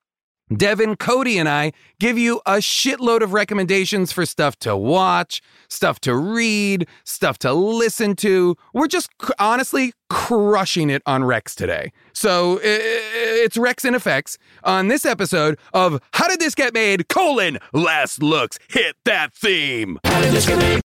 Devin, Cody, and I give you a shitload of recommendations for stuff to watch, stuff to read, stuff to listen to. We're just c- honestly crushing it on Recs today. So it's Recs in Effects on this episode of How Did This Get Made? Colon, Last Looks. Hit that theme. How did this get made?